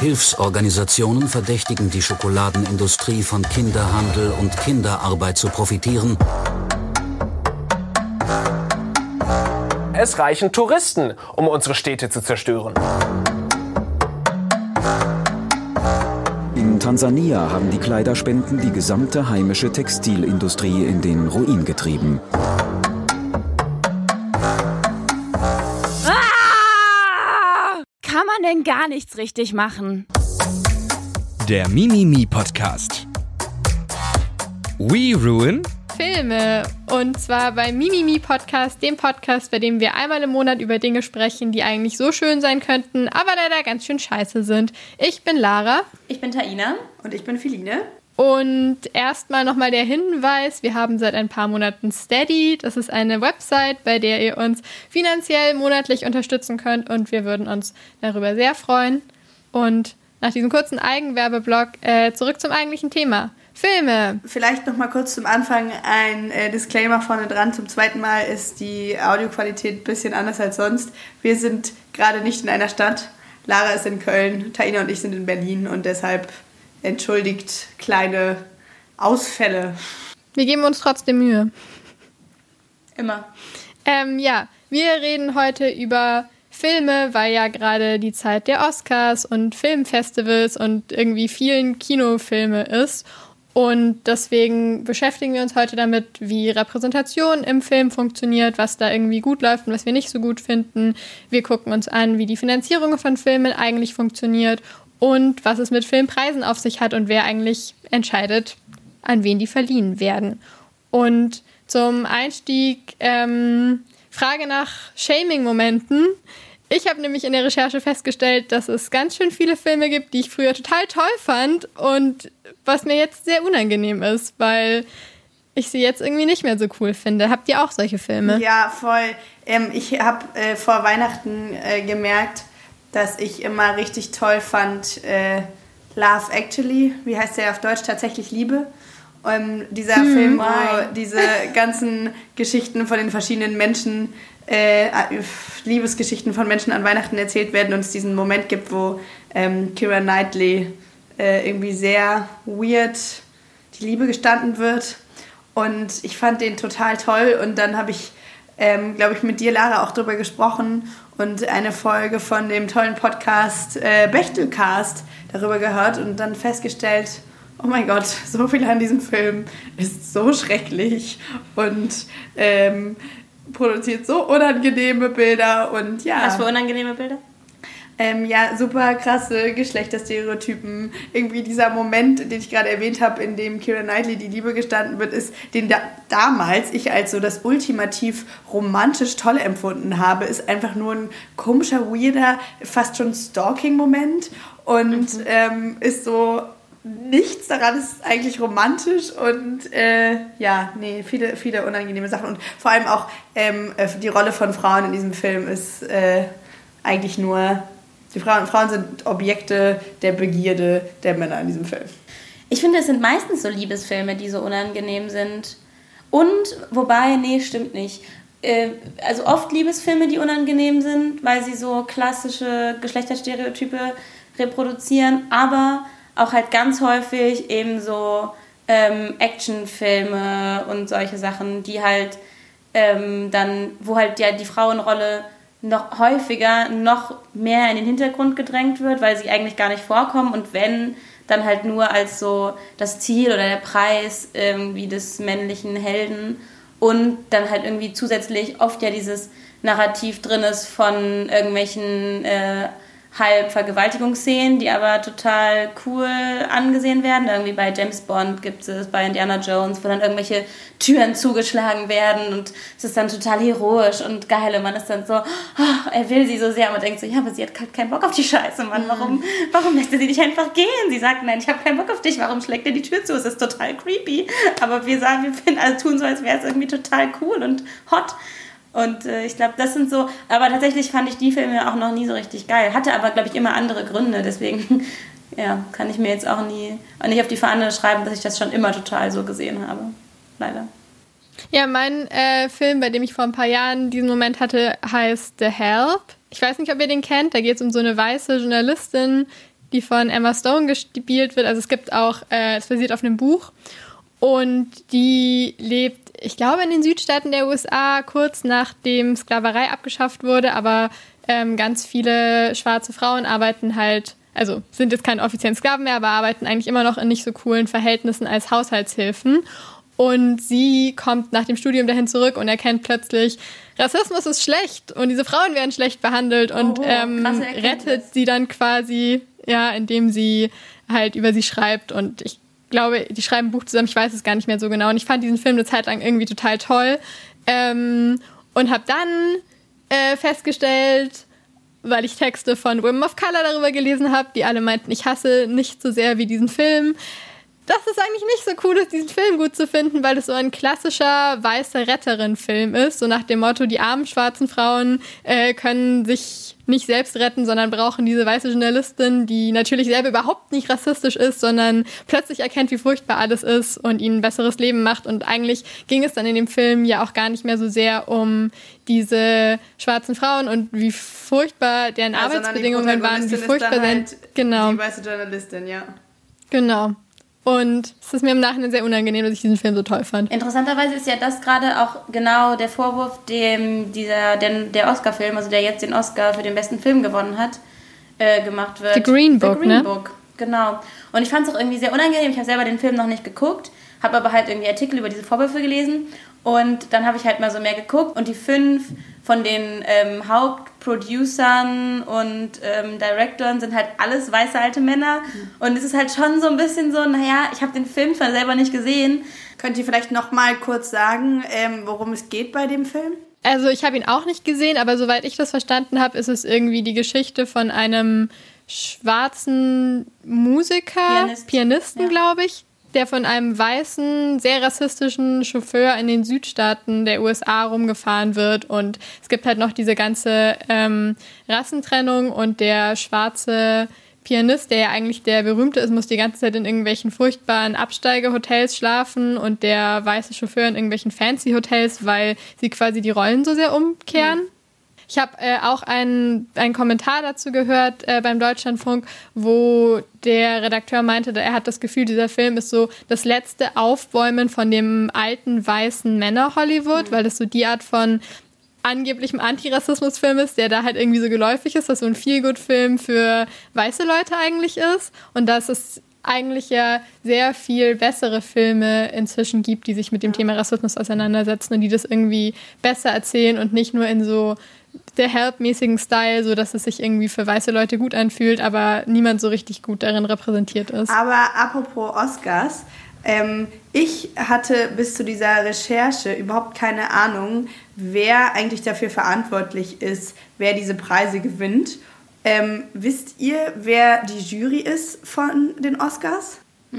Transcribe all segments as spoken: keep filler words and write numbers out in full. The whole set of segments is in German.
Hilfsorganisationen verdächtigen die Schokoladenindustrie von Kinderhandel und Kinderarbeit zu profitieren. Es reichen Touristen, um unsere Städte zu zerstören. In Tansania haben die Kleiderspenden die gesamte heimische Textilindustrie in den Ruin getrieben. Ah! Kann man denn gar nichts richtig machen? Der Mimimi-Podcast. We ruin Filme. Und zwar beim Mimimi-Podcast, dem Podcast, bei dem wir einmal im Monat über Dinge sprechen, die eigentlich so schön sein könnten, aber leider ganz schön scheiße sind. Ich bin Lara. Ich bin Taina. Und ich bin Philine. Und erstmal nochmal der Hinweis, wir haben seit ein paar Monaten Steady. Das ist eine Website, bei der ihr uns finanziell monatlich unterstützen könnt und wir würden uns darüber sehr freuen. Und nach diesem kurzen Eigenwerbeblock äh, zurück zum eigentlichen Thema. Filme. Vielleicht noch mal kurz zum Anfang ein äh, Disclaimer vorne dran. Zum zweiten Mal ist die Audioqualität ein bisschen anders als sonst. Wir sind gerade nicht in einer Stadt. Lara ist in Köln, Taina und ich sind in Berlin und deshalb entschuldigt kleine Ausfälle. Wir geben uns trotzdem Mühe. Immer. Ähm, ja, wir reden heute über Filme, weil ja gerade die Zeit der Oscars und Filmfestivals und irgendwie vielen Kinofilme ist. Und deswegen beschäftigen wir uns heute damit, wie Repräsentation im Film funktioniert, was da irgendwie gut läuft und was wir nicht so gut finden. Wir gucken uns an, wie die Finanzierung von Filmen eigentlich funktioniert und was es mit Filmpreisen auf sich hat und wer eigentlich entscheidet, an wen die verliehen werden. Und zum Einstieg ähm, Frage nach Shaming-Momenten. Ich habe nämlich in der Recherche festgestellt, dass es ganz schön viele Filme gibt, die ich früher total toll fand und was mir jetzt sehr unangenehm ist, weil ich sie jetzt irgendwie nicht mehr so cool finde. Habt ihr auch solche Filme? Ja, voll. Ähm, ich habe äh, vor Weihnachten äh, gemerkt, dass ich immer richtig toll fand äh, Love Actually. Wie heißt der auf Deutsch? Tatsächlich Liebe. Ähm, dieser hm, Film, wo why? diese ganzen Geschichten von den verschiedenen Menschen Äh, Liebesgeschichten von Menschen an Weihnachten erzählt werden und es diesen Moment gibt, wo ähm, Keira Knightley äh, irgendwie sehr weird die Liebe gestanden wird und ich fand den total toll und dann habe ich, ähm, glaube ich, mit dir, Lara, auch drüber gesprochen und eine Folge von dem tollen Podcast äh, Bechtelcast darüber gehört und dann festgestellt, oh mein Gott, so viel an diesem Film ist so schrecklich und ähm, produziert so unangenehme Bilder und ja. Was für unangenehme Bilder? Ähm, ja, super krasse Geschlechterstereotypen. Irgendwie dieser Moment, den ich gerade erwähnt habe, in dem Keira Knightley die Liebe gestanden wird, ist, den da, damals ich als so das ultimativ romantisch Tolle empfunden habe, ist einfach nur ein komischer, weirder, fast schon Stalking-Moment und mhm. ähm, ist so... Nichts daran ist eigentlich romantisch und äh, ja, nee, viele, viele unangenehme Sachen und vor allem auch ähm, die Rolle von Frauen in diesem Film ist äh, eigentlich nur, die Frauen, Frauen sind Objekte der Begierde der Männer in diesem Film. Ich finde, es sind meistens so Liebesfilme, die so unangenehm sind und, wobei, nee, stimmt nicht. Äh, also oft Liebesfilme, die unangenehm sind, weil sie so klassische Geschlechterstereotype reproduzieren, aber auch halt ganz häufig eben so ähm, Actionfilme und solche Sachen, die halt ähm, dann, wo halt ja die Frauenrolle noch häufiger, noch mehr in den Hintergrund gedrängt wird, weil sie eigentlich gar nicht vorkommen und wenn, dann halt nur als so das Ziel oder der Preis irgendwie des männlichen Helden und dann halt irgendwie zusätzlich oft ja dieses Narrativ drin ist von irgendwelchen äh, halb Vergewaltigungsszenen, die aber total cool angesehen werden. Irgendwie bei James Bond gibt es, bei Indiana Jones, wo dann irgendwelche Türen zugeschlagen werden und es ist dann total heroisch und geil und man ist dann so, oh, er will sie so sehr und man denkt so, ja, aber sie hat keinen Bock auf die Scheiße, Mann, warum, warum lässt er sie nicht einfach gehen? Sie sagt, nein, ich habe keinen Bock auf dich, warum schlägt er die Tür zu? Es ist total creepy, aber wir sagen, wir finden, also tun so, als wäre es irgendwie total cool und hot. Und äh, ich glaube, das sind so, aber tatsächlich fand ich die Filme auch noch nie so richtig geil. Hatte aber, glaube ich, immer andere Gründe. Deswegen ja, kann ich mir jetzt auch nie, auch nicht auf die Fahne schreiben, dass ich das schon immer total so gesehen habe. Leider. Ja, mein äh, Film, bei dem ich vor ein paar Jahren diesen Moment hatte, heißt The Help. Ich weiß nicht, ob ihr den kennt. Da geht es um so eine weiße Journalistin, die von Emma Stone gespielt wird. Also es gibt auch, äh, es basiert auf einem Buch. Und die lebt, ich glaube, in den Südstaaten der U S A, kurz nachdem Sklaverei abgeschafft wurde. Aber ähm, ganz viele schwarze Frauen arbeiten halt, also sind jetzt keine offiziellen Sklaven mehr, aber arbeiten eigentlich immer noch in nicht so coolen Verhältnissen als Haushaltshilfen. Und sie kommt nach dem Studium dahin zurück und erkennt plötzlich, Rassismus ist schlecht und diese Frauen werden schlecht behandelt und oh, ähm, rettet sie dann quasi, ja, indem sie halt über sie schreibt. Und ich glaube, die schreiben ein Buch zusammen, ich weiß es gar nicht mehr so genau. Und ich fand diesen Film eine Zeit lang irgendwie total toll. Ähm, und habe dann äh, festgestellt, weil ich Texte von Women of Color darüber gelesen habe, die alle meinten, ich hasse nicht so sehr wie diesen Film, dass es eigentlich nicht so cool ist, diesen Film gut zu finden, weil es so ein klassischer weißer Retterin-Film ist, so nach dem Motto, die armen schwarzen Frauen äh, können sich nicht selbst retten, sondern brauchen diese weiße Journalistin, die natürlich selber überhaupt nicht rassistisch ist, sondern plötzlich erkennt, wie furchtbar alles ist und ihnen ein besseres Leben macht. Und eigentlich ging es dann in dem Film ja auch gar nicht mehr so sehr um diese schwarzen Frauen und wie furchtbar deren ja, Arbeitsbedingungen waren, wie furchtbar halt sind. Genau. Die weiße Journalistin, ja. Genau. Und es ist mir im Nachhinein sehr unangenehm, dass ich diesen Film so toll fand. Interessanterweise ist ja das gerade auch genau der Vorwurf, dem dieser, der, der Oscar-Film, also der jetzt den Oscar für den besten Film gewonnen hat, äh, gemacht wird. The Green Book, The Green ne? Book, genau. Und ich fand es auch irgendwie sehr unangenehm. Ich habe selber den Film noch nicht geguckt, habe aber halt irgendwie Artikel über diese Vorwürfe gelesen. Und dann habe ich halt mal so mehr geguckt und die fünf von den ähm, Hauptproducern und ähm, Directoren sind halt alles weiße alte Männer. Mhm. Und es ist halt schon so ein bisschen so, naja, ich habe den Film zwar selber nicht gesehen. Könnt ihr vielleicht noch mal kurz sagen, ähm, worum es geht bei dem Film? Also ich habe ihn auch nicht gesehen, aber soweit ich das verstanden habe, ist es irgendwie die Geschichte von einem schwarzen Musiker, Pianist. Pianisten, ja. glaube ich, der von einem weißen, sehr rassistischen Chauffeur in den Südstaaten der U S A rumgefahren wird. Und es gibt halt noch diese ganze ähm, Rassentrennung und der schwarze Pianist, der ja eigentlich der berühmte ist, muss die ganze Zeit in irgendwelchen furchtbaren Absteigehotels schlafen und der weiße Chauffeur in irgendwelchen fancy Hotels, weil sie quasi die Rollen so sehr umkehren. Mhm. Ich habe äh, auch einen, einen Kommentar dazu gehört äh, beim Deutschlandfunk, wo der Redakteur meinte, er hat das Gefühl, dieser Film ist so das letzte Aufbäumen von dem alten weißen Männer-Hollywood, mhm. weil das so die Art von angeblichem Antirassismus-Film ist, der da halt irgendwie so geläufig ist, dass so ein Feel-Good-Film für weiße Leute eigentlich ist und dass es eigentlich ja sehr viel bessere Filme inzwischen gibt, die sich mit dem Thema Rassismus auseinandersetzen und die das irgendwie besser erzählen und nicht nur in so der Help-mäßigen Style, so dass es sich irgendwie für weiße Leute gut anfühlt, aber niemand so richtig gut darin repräsentiert ist. Aber apropos Oscars, ähm, ich hatte bis zu dieser Recherche überhaupt keine Ahnung, wer eigentlich dafür verantwortlich ist, wer diese Preise gewinnt. Ähm, wisst ihr, wer die Jury ist von den Oscars?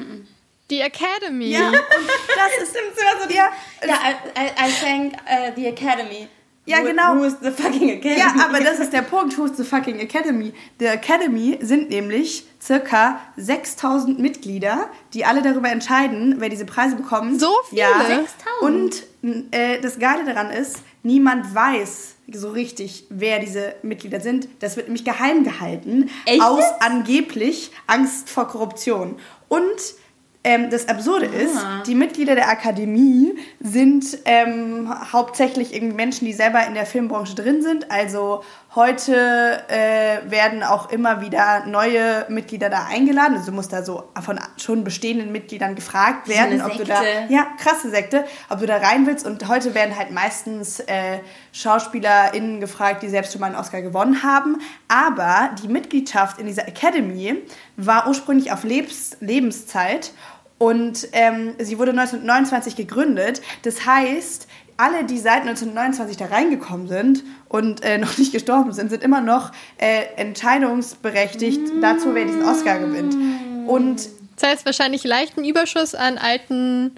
Die Academy. Ja, und das ist immer so die... Ja, ja I, I, I thank uh, the Academy. Ja, genau. Who is the fucking Academy? Ja, aber das ist der Punkt. Who is the fucking Academy? The Academy sind nämlich circa sechstausend Mitglieder, die alle darüber entscheiden, wer diese Preise bekommt. So viele? Ja. sechstausend? Und äh, das Geile daran ist, niemand weiß so richtig, wer diese Mitglieder sind. Das wird nämlich geheim gehalten. Echt? Aus angeblich Angst vor Korruption. Und Ähm, das Absurde ah. ist, die Mitglieder der Akademie sind ähm, hauptsächlich irgendwie Menschen, die selber in der Filmbranche drin sind. Also heute äh, werden auch immer wieder neue Mitglieder da eingeladen. Also du musst da so von schon bestehenden Mitgliedern gefragt werden, so ob du da, ja, krasse Sekte, ob du da rein willst. Und heute werden halt meistens äh, SchauspielerInnen gefragt, die selbst schon mal einen Oscar gewonnen haben. Aber die Mitgliedschaft in dieser Academy war ursprünglich auf Lebens- Lebenszeit. Und ähm, sie wurde neunzehnhundertneunundzwanzig gegründet. Das heißt, alle, die seit neunzehnhundertneunundzwanzig da reingekommen sind und äh, noch nicht gestorben sind, sind immer noch äh, entscheidungsberechtigt mm. dazu, wer diesen Oscar gewinnt. Und das heißt wahrscheinlich leichten Überschuss an alten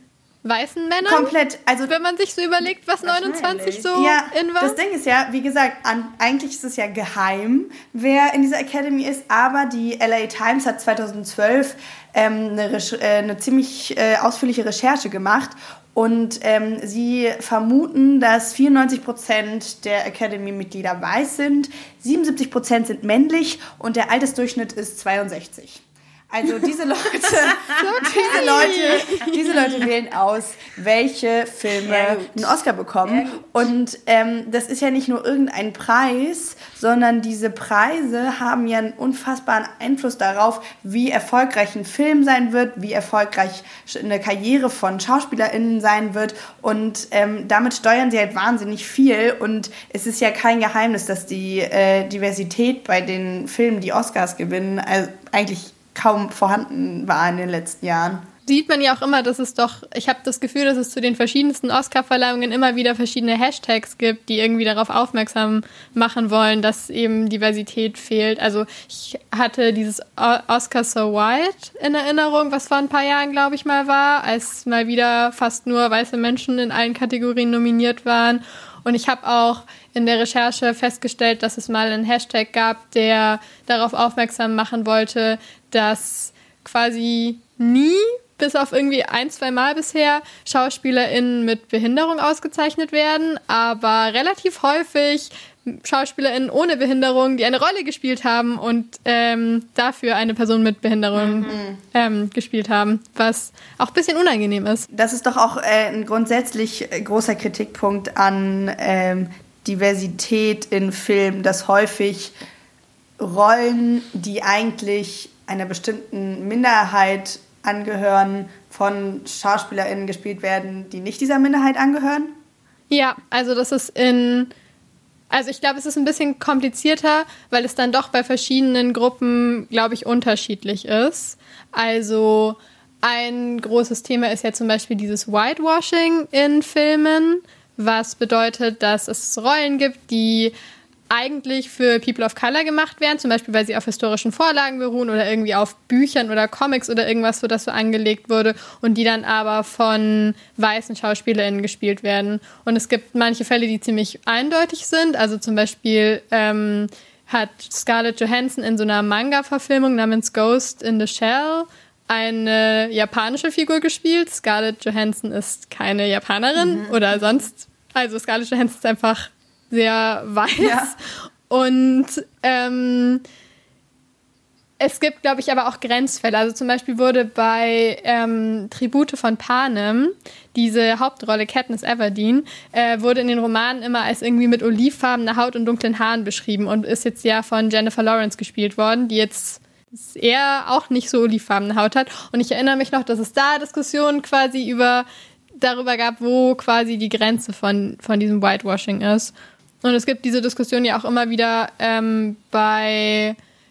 weißen Männern? Komplett. Also, wenn man sich so überlegt, was neunundzwanzig so ja, in war. Das Ding ist ja, wie gesagt, an, eigentlich ist es ja geheim, wer in dieser Academy ist, aber die L A Times hat zweitausendzwölf ähm, eine, Recher- äh, eine ziemlich äh, ausführliche Recherche gemacht. Und ähm, sie vermuten, dass vierundneunzig Prozent der Academy-Mitglieder weiß sind, siebenundsiebzig Prozent sind männlich und der Altersdurchschnitt ist zweiundsechzig. Also diese Leute, diese Leute, diese Leute wählen aus, welche Filme einen Oscar bekommen. Und ähm, das ist ja nicht nur irgendein Preis, sondern diese Preise haben ja einen unfassbaren Einfluss darauf, wie erfolgreich ein Film sein wird, wie erfolgreich eine Karriere von SchauspielerInnen sein wird. Und ähm, damit steuern sie halt wahnsinnig viel. Und es ist ja kein Geheimnis, dass die äh, Diversität bei den Filmen, die Oscars gewinnen, also eigentlich kaum vorhanden war in den letzten Jahren. Sieht man ja auch immer, dass es doch, ich habe das Gefühl, dass es zu den verschiedensten Oscar-Verleihungen immer wieder verschiedene Hashtags gibt, die irgendwie darauf aufmerksam machen wollen, dass eben Diversität fehlt. Also ich hatte dieses Oscar So White in Erinnerung, was vor ein paar Jahren, glaube ich, mal war, als mal wieder fast nur weiße Menschen in allen Kategorien nominiert waren. Und ich habe auch in der Recherche festgestellt, dass es mal einen Hashtag gab, der darauf aufmerksam machen wollte, dass quasi nie, bis auf irgendwie ein, zwei Mal bisher, SchauspielerInnen mit Behinderung ausgezeichnet werden, aber relativ häufig SchauspielerInnen ohne Behinderung, die eine Rolle gespielt haben und ähm, dafür eine Person mit Behinderung mhm. ähm, gespielt haben, was auch ein bisschen unangenehm ist. Das ist doch auch äh, ein grundsätzlich großer Kritikpunkt an ähm, Diversität in Filmen, dass häufig Rollen, die eigentlich einer bestimmten Minderheit angehören, von SchauspielerInnen gespielt werden, die nicht dieser Minderheit angehören? Ja, also das ist in... Also ich glaube, es ist ein bisschen komplizierter, weil es dann doch bei verschiedenen Gruppen, glaube ich, unterschiedlich ist. Also ein großes Thema ist ja zum Beispiel dieses Whitewashing in Filmen, was bedeutet, dass es Rollen gibt, die eigentlich für People of Color gemacht werden, zum Beispiel, weil sie auf historischen Vorlagen beruhen oder irgendwie auf Büchern oder Comics oder irgendwas, wo das so angelegt wurde und die dann aber von weißen SchauspielerInnen gespielt werden. Und es gibt manche Fälle, die ziemlich eindeutig sind, also zum Beispiel ähm, hat Scarlett Johansson in so einer Manga-Verfilmung namens Ghost in the Shell eine japanische Figur gespielt. Scarlett Johansson ist keine Japanerin mhm. oder sonst, also Scarlett Johansson ist einfach sehr weiß. Ja. Und ähm, es gibt, glaube ich, aber auch Grenzfälle. Also zum Beispiel wurde bei ähm, Tribute von Panem diese Hauptrolle Katniss Everdeen äh, wurde in den Romanen immer als irgendwie mit olivfarbener Haut und dunklen Haaren beschrieben und ist jetzt ja von Jennifer Lawrence gespielt worden, die jetzt eher auch nicht so olivfarbene Haut hat. Und ich erinnere mich noch, dass es da Diskussionen quasi über darüber gab, wo quasi die Grenze von, von diesem Whitewashing ist. Und es gibt diese Diskussion ja auch immer wieder ähm, bei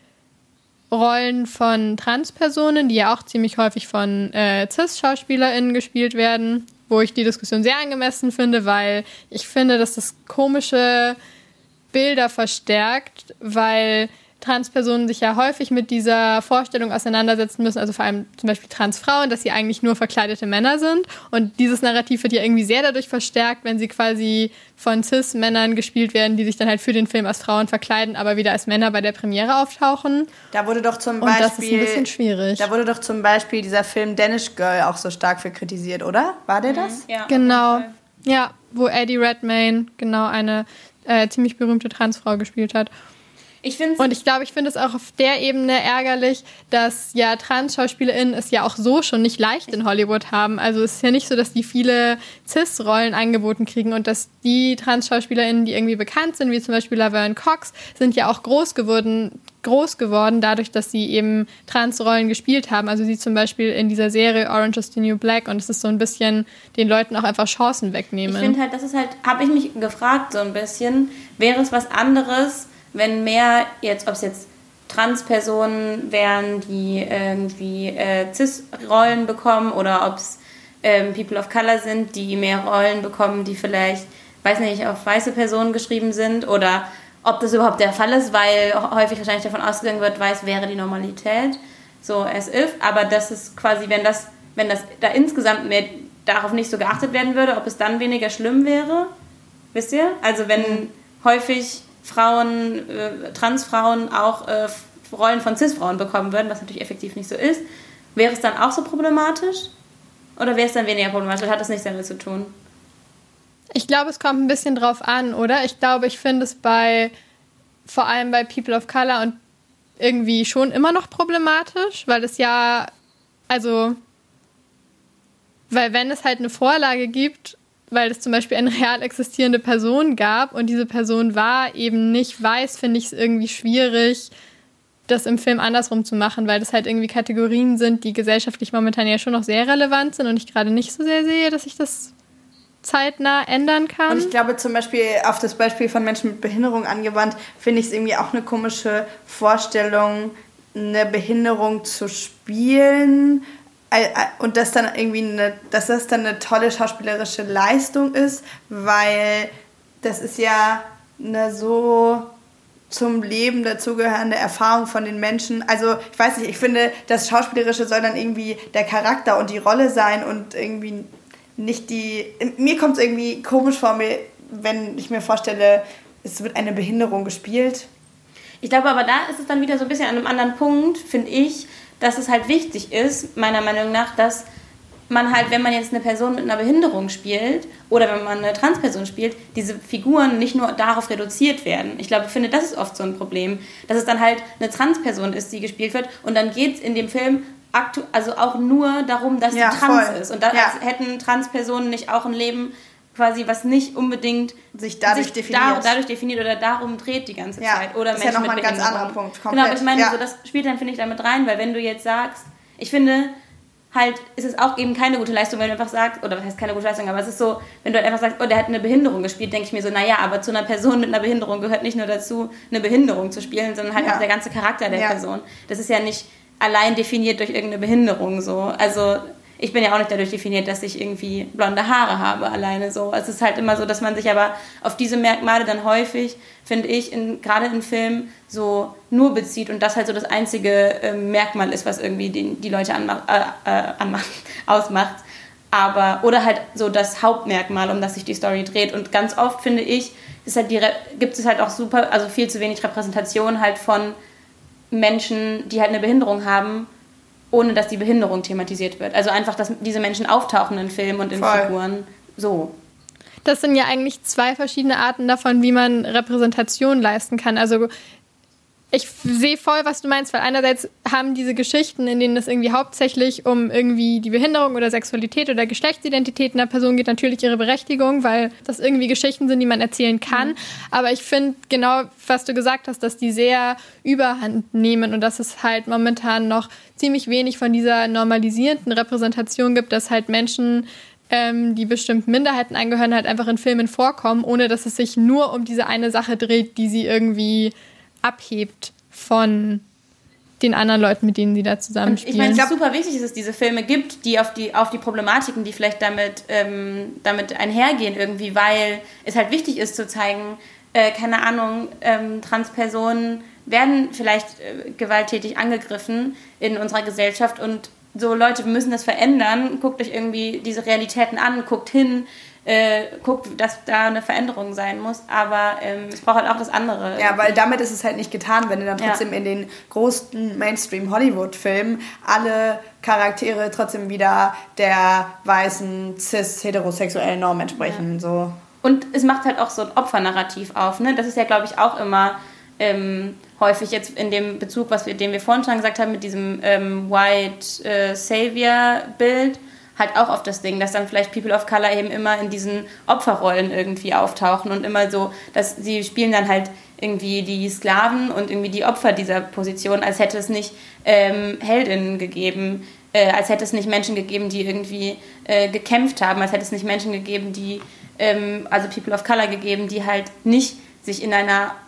Rollen von Transpersonen, die ja auch ziemlich häufig von äh, Cis-SchauspielerInnen gespielt werden, wo ich die Diskussion sehr angemessen finde, weil ich finde, dass das komische Bilder verstärkt, weil Transpersonen sich ja häufig mit dieser Vorstellung auseinandersetzen müssen, also vor allem zum Beispiel Transfrauen, dass sie eigentlich nur verkleidete Männer sind. Und dieses Narrativ wird ja irgendwie sehr dadurch verstärkt, wenn sie quasi von Cis-Männern gespielt werden, die sich dann halt für den Film als Frauen verkleiden, aber wieder als Männer bei der Premiere auftauchen. Da wurde doch zum Beispiel... Und das ist ein bisschen schwierig. Da wurde doch zum Beispiel dieser Film Danish Girl auch so stark für kritisiert, oder? War der das? Ja. Genau. Ja, wo Eddie Redmayne genau eine äh, ziemlich berühmte Transfrau gespielt hat. Ich find's und ich glaube, ich finde es auch auf der Ebene ärgerlich, dass ja Trans-SchauspielerInnen es ja auch so schon nicht leicht in Hollywood haben. Also es ist ja nicht so, dass die viele Cis-Rollen angeboten kriegen und dass die Trans-SchauspielerInnen, die irgendwie bekannt sind, wie zum Beispiel Laverne Cox, sind ja auch groß geworden, groß geworden, dadurch, dass sie eben Trans-Rollen gespielt haben. Also sie zum Beispiel in dieser Serie Orange is the New Black und es ist so ein bisschen den Leuten auch einfach Chancen wegnehmen. Ich finde halt, das ist halt, habe ich mich gefragt so ein bisschen, wäre es was anderes, wenn mehr, jetzt ob es jetzt Transpersonen wären, die irgendwie äh, Cis-Rollen bekommen oder ob es ähm, People of Color sind, die mehr Rollen bekommen, die vielleicht, weiß nicht, auf weiße Personen geschrieben sind oder ob das überhaupt der Fall ist, weil häufig wahrscheinlich davon ausgegangen wird, weiß wäre die Normalität, so as if, aber das ist quasi, wenn das, wenn das da insgesamt mehr darauf nicht so geachtet werden würde, ob es dann weniger schlimm wäre. Wisst ihr? Also wenn mhm. häufig Frauen, äh, Transfrauen auch äh, Rollen von Cis-Frauen bekommen würden, was natürlich effektiv nicht so ist, wäre es dann auch so problematisch? Oder wäre es dann weniger problematisch? Oder hat das nichts damit zu tun? Ich glaube, es kommt ein bisschen drauf an, oder? Ich glaube, ich finde es bei, vor allem bei People of Color und irgendwie schon immer noch problematisch, weil es ja, also, weil wenn es halt eine Vorlage gibt, weil es zum Beispiel eine real existierende Person gab und diese Person war eben nicht weiß, finde ich es irgendwie schwierig, das im Film andersrum zu machen, weil das halt irgendwie Kategorien sind, die gesellschaftlich momentan ja schon noch sehr relevant sind und ich gerade nicht so sehr sehe, dass ich das zeitnah ändern kann. Und ich glaube zum Beispiel auf das Beispiel von Menschen mit Behinderung angewandt, finde ich es irgendwie auch eine komische Vorstellung, eine Behinderung zu spielen und das dann irgendwie eine, dass das dann eine tolle schauspielerische Leistung ist, weil das ist ja eine so zum Leben dazugehörende Erfahrung von den Menschen. Also ich weiß nicht, ich finde, das Schauspielerische soll dann irgendwie der Charakter und die Rolle sein und irgendwie nicht die... Mir kommt es irgendwie komisch vor, mir, wenn ich mir vorstelle, es wird eine Behinderung gespielt. Ich glaube aber, da ist es dann wieder so ein bisschen an einem anderen Punkt, finde ich, dass es halt wichtig ist, meiner Meinung nach, dass man halt, wenn man jetzt eine Person mit einer Behinderung spielt oder wenn man eine Transperson spielt, diese Figuren nicht nur darauf reduziert werden. Ich glaube, ich finde, das ist oft so ein Problem, dass es dann halt eine Transperson ist, die gespielt wird und dann geht es in dem Film aktu- also auch nur darum, dass ja, sie trans voll. ist. Und da, ja. als hätten Transpersonen nicht auch ein Leben quasi, was nicht unbedingt sich dadurch sich definiert. Da, dadurch definiert oder darum dreht die ganze ja, Zeit. Oder das Menschen ist ja nochmal mit ein ganz Behinderung. anderer Punkt. Komplett. Genau, aber ich meine, ja. so, das spielt dann, finde ich, damit rein, weil wenn du jetzt sagst, ich finde, halt ist es auch eben keine gute Leistung, wenn du einfach sagst, oder was heißt keine gute Leistung, aber es ist so, wenn du halt einfach sagst, oh, der hat eine Behinderung gespielt, denke ich mir so, naja, aber zu einer Person mit einer Behinderung gehört nicht nur dazu, eine Behinderung zu spielen, sondern halt ja. auch der ganze Charakter der ja. Person. Das ist ja nicht allein definiert durch irgendeine Behinderung so. Also ich bin ja auch nicht dadurch definiert, dass ich irgendwie blonde Haare habe alleine so. Es ist halt immer so, dass man sich aber auf diese Merkmale dann häufig, finde ich, in, gerade in Filmen so nur bezieht und das halt so das einzige äh, Merkmal ist, was irgendwie die, die Leute anmacht, äh, äh, anmacht, ausmacht. Aber, oder halt so das Hauptmerkmal, um das sich die Story dreht. Und ganz oft, finde ich, ist halt die, gibt es halt auch super, also viel zu wenig Repräsentation halt von Menschen, die halt eine Behinderung haben, ohne dass die Behinderung thematisiert wird. Also einfach, dass diese Menschen auftauchen in Filmen und in Voll. Figuren. So. Das sind ja eigentlich zwei verschiedene Arten davon, wie man Repräsentation leisten kann. Also ich sehe voll, was du meinst, weil einerseits haben diese Geschichten, in denen es irgendwie hauptsächlich um irgendwie die Behinderung oder Sexualität oder Geschlechtsidentität einer Person geht, natürlich ihre Berechtigung, weil das irgendwie Geschichten sind, die man erzählen kann. Mhm. Aber ich finde genau, was du gesagt hast, dass die sehr Überhand nehmen und dass es halt momentan noch ziemlich wenig von dieser normalisierenden Repräsentation gibt, dass halt Menschen, ähm, die bestimmten Minderheiten angehören, halt einfach in Filmen vorkommen, ohne dass es sich nur um diese eine Sache dreht, die sie irgendwie abhebt von den anderen Leuten, mit denen sie da zusammenspielen. Ich meine, es ist super wichtig, dass es diese Filme gibt, die auf die, auf die Problematiken, die vielleicht damit, ähm, damit einhergehen irgendwie, weil es halt wichtig ist zu zeigen, äh, keine Ahnung, ähm, Transpersonen werden vielleicht äh, gewalttätig angegriffen in unserer Gesellschaft und so, Leute, wir müssen das verändern, guckt euch irgendwie diese Realitäten an, guckt hin, Äh, guckt, dass da eine Veränderung sein muss, aber ähm, es braucht halt auch das andere. Ja, weil damit ist es halt nicht getan, wenn du dann trotzdem ja. in den großen Mainstream-Hollywood-Filmen alle Charaktere trotzdem wieder der weißen, cis-heterosexuellen Norm entsprechen. Ja. So. Und es macht halt auch so ein Opfernarrativ auf. Ne? Das ist ja, glaube ich, auch immer ähm, häufig jetzt in dem Bezug, was wir, den wir vorhin schon gesagt haben, mit diesem ähm, White äh, Savior-Bild, halt auch auf das Ding, dass dann vielleicht People of Color eben immer in diesen Opferrollen irgendwie auftauchen und immer so, dass sie spielen dann halt irgendwie die Sklaven und irgendwie die Opfer dieser Position, als hätte es nicht ähm, Heldinnen gegeben, äh, als hätte es nicht Menschen gegeben, die irgendwie äh, gekämpft haben, als hätte es nicht Menschen gegeben, die, ähm, also People of Color gegeben, die halt nicht sich in einer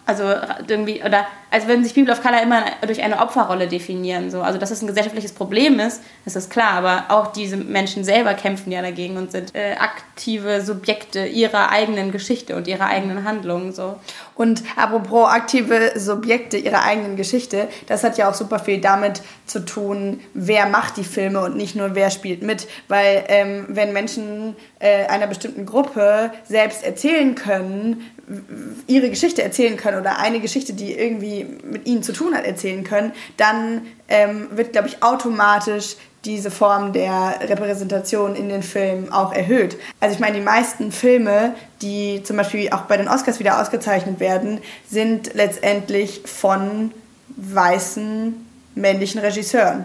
Also irgendwie, oder als würden sich People of Color immer durch eine Opferrolle definieren. So. Also dass es ein gesellschaftliches Problem ist, das ist klar, aber auch diese Menschen selber kämpfen ja dagegen und sind äh, aktive Subjekte ihrer eigenen Geschichte und ihrer eigenen Handlungen. So. Und apropos aktive Subjekte ihrer eigenen Geschichte, das hat ja auch super viel damit zu tun, wer macht die Filme und nicht nur wer spielt mit. Weil ähm, wenn Menschen äh, einer bestimmten Gruppe selbst erzählen können, ihre Geschichte erzählen können oder eine Geschichte, die irgendwie mit ihnen zu tun hat, erzählen können, dann ähm, wird, glaube ich, automatisch diese Form der Repräsentation in den Filmen auch erhöht. Also ich meine, die meisten Filme, die zum Beispiel auch bei den Oscars wieder ausgezeichnet werden, sind letztendlich von weißen männlichen Regisseuren.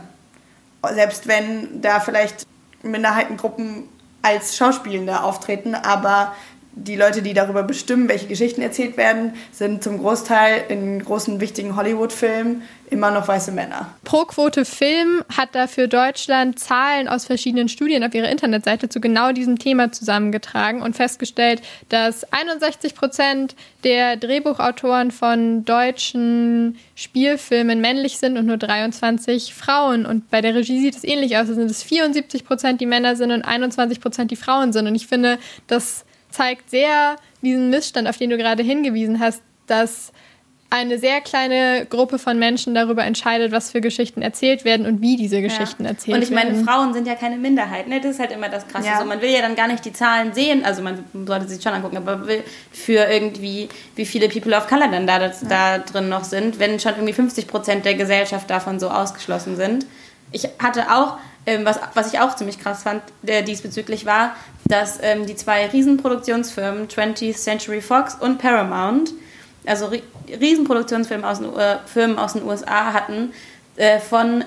Selbst wenn da vielleicht Minderheitengruppen als Schauspielende auftreten, aber die Leute, die darüber bestimmen, welche Geschichten erzählt werden, sind zum Großteil in großen, wichtigen Hollywood-Filmen immer noch weiße Männer. Pro Quote Film hat dafür Deutschland Zahlen aus verschiedenen Studien auf ihrer Internetseite zu genau diesem Thema zusammengetragen und festgestellt, dass einundsechzig Prozent der Drehbuchautoren von deutschen Spielfilmen männlich sind und nur dreiundzwanzig Frauen. Und bei der Regie sieht es ähnlich aus. Es sind es vierundsiebzig Prozent die Männer sind und einundzwanzig Prozent die Frauen sind. Und ich finde, das zeigt sehr diesen Missstand, auf den du gerade hingewiesen hast, dass eine sehr kleine Gruppe von Menschen darüber entscheidet, was für Geschichten erzählt werden und wie diese Geschichten ja. erzählt werden. Und ich meine, werden. Frauen sind ja keine Minderheit, ne? Das ist halt immer das Krasse. Ja. So, man will ja dann gar nicht die Zahlen sehen, also man sollte sich schon angucken, aber will für irgendwie, wie viele People of Color dann da, das, ja. da drin noch sind, wenn schon irgendwie fünfzig Prozent der Gesellschaft davon so ausgeschlossen sind. Ich hatte auch, ähm, was, was ich auch ziemlich krass fand, der diesbezüglich war, dass ähm, die zwei Riesenproduktionsfirmen, twentieth Century Fox und Paramount, also ri- Riesenproduktionsfirmen aus den, äh, Firmen aus den U S A hatten, äh, von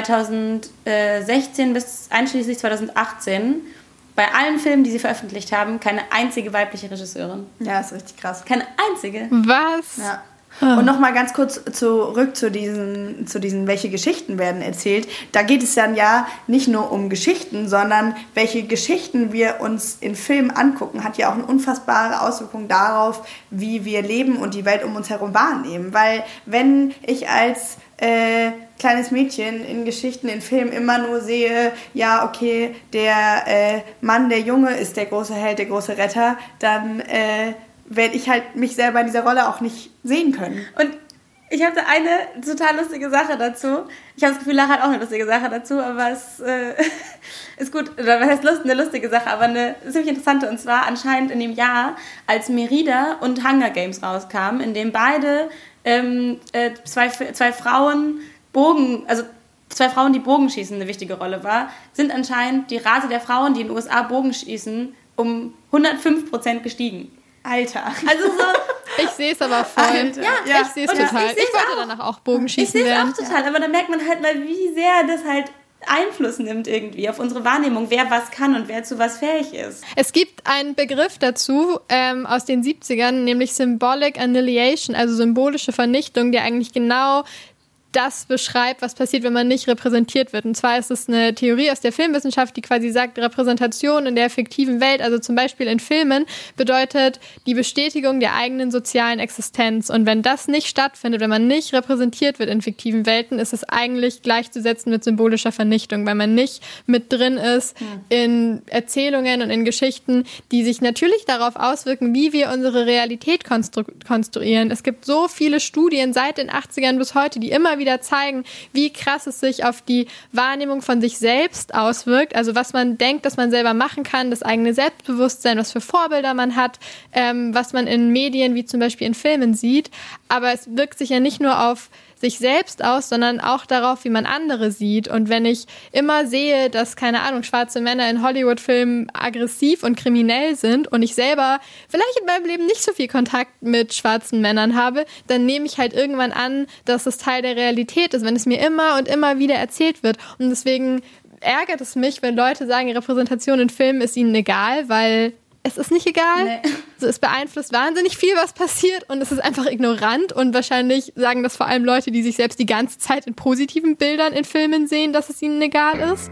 zweitausendsechzehn bis einschließlich zweitausendachtzehn bei allen Filmen, die sie veröffentlicht haben, keine einzige weibliche Regisseurin. Ja, ist richtig krass. Keine einzige. Was? Ja. Und nochmal ganz kurz zurück zu diesen, zu diesen, welche Geschichten werden erzählt. Da geht es dann ja nicht nur um Geschichten, sondern welche Geschichten wir uns in Filmen angucken, hat ja auch eine unfassbare Auswirkung darauf, wie wir leben und die Welt um uns herum wahrnehmen. Weil wenn ich als äh, kleines Mädchen in Geschichten, in Filmen immer nur sehe, ja, okay, der äh, Mann, der Junge ist der große Held, der große Retter, dann äh, werde ich halt mich selber in dieser Rolle auch nicht sehen können. Und ich habe da eine total lustige Sache dazu. Ich habe das Gefühl, Lara hat auch eine lustige Sache dazu, aber es äh, ist gut, oder was heißt Lust, eine lustige Sache, aber eine ziemlich interessante. Und zwar anscheinend in dem Jahr, als Merida und Hunger Games rauskamen, in dem beide ähm, äh, zwei, zwei Frauen Bogen, also zwei Frauen, die Bogenschießen eine wichtige Rolle war, sind anscheinend die Rate der Frauen, die in den U S A Bogenschießen, um hundertfünf Prozent gestiegen. Alter. Also so. Ich sehe es aber voll. Alter. Ja, ja, ich sehe es total. Ich, ich wollte danach auch Bogenschießen werden. Ich sehe es auch total, aber da merkt man halt mal, wie sehr das halt Einfluss nimmt irgendwie auf unsere Wahrnehmung, wer was kann und wer zu was fähig ist. Es gibt einen Begriff dazu ähm, aus den siebzigern, nämlich Symbolic Annihilation, also symbolische Vernichtung, der eigentlich genau das beschreibt, was passiert, wenn man nicht repräsentiert wird. Und zwar ist es eine Theorie aus der Filmwissenschaft, die quasi sagt, Repräsentation in der fiktiven Welt, also zum Beispiel in Filmen, bedeutet die Bestätigung der eigenen sozialen Existenz. Und wenn das nicht stattfindet, wenn man nicht repräsentiert wird in fiktiven Welten, ist es eigentlich gleichzusetzen mit symbolischer Vernichtung, weil man nicht mit drin ist in Erzählungen und in Geschichten, die sich natürlich darauf auswirken, wie wir unsere Realität konstru- konstruieren. Es gibt so viele Studien seit den achtzigern bis heute, die immer wieder zeigen, wie krass es sich auf die Wahrnehmung von sich selbst auswirkt, also was man denkt, dass man selber machen kann, das eigene Selbstbewusstsein, was für Vorbilder man hat, ähm, was man in Medien wie zum Beispiel in Filmen sieht, aber es wirkt sich ja nicht nur auf sich selbst aus, sondern auch darauf, wie man andere sieht. Und wenn ich immer sehe, dass, keine Ahnung, schwarze Männer in Hollywood-Filmen aggressiv und kriminell sind und ich selber vielleicht in meinem Leben nicht so viel Kontakt mit schwarzen Männern habe, dann nehme ich halt irgendwann an, dass das Teil der Realität ist, wenn es mir immer und immer wieder erzählt wird. Und deswegen ärgert es mich, wenn Leute sagen, Repräsentation in Filmen ist ihnen egal, weil es ist nicht egal. Nee. Also es beeinflusst wahnsinnig viel, was passiert und es ist einfach ignorant und wahrscheinlich sagen das vor allem Leute, die sich selbst die ganze Zeit in positiven Bildern in Filmen sehen, dass es ihnen egal ist.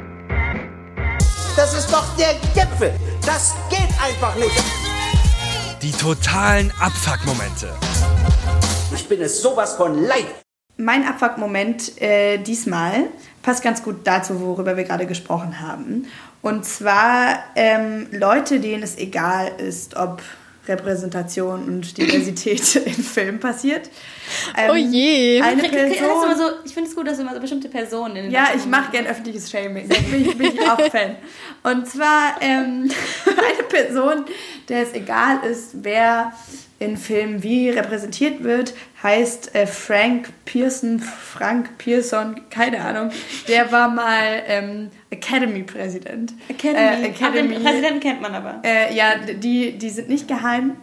Das ist doch der Gipfel. Das geht einfach nicht. Die totalen Abfuck-Momente. Ich bin es sowas von leid. Mein Abfuck-Moment äh, diesmal passt ganz gut dazu, worüber wir gerade gesprochen haben. Und zwar ähm, Leute, denen es egal ist, ob Repräsentation und Diversität in Filmen passiert. Ähm, oh je. Eine Krieg, Person, krieg, immer so, ich finde es gut, dass du immer so bestimmte Personen in den Ja, ich mache gern öffentliches Shaming. Da bin ich, bin ich auch Fan. Und zwar ähm, eine Person, der es egal ist, wer in Filmen wie repräsentiert wird, heißt äh, Frank Pearson, Frank Pearson, keine Ahnung. Der war mal ähm, Academy-Präsident. Academy. Äh, Academy. Den Präsidenten kennt man aber. Äh, ja, die, die sind nicht geheim.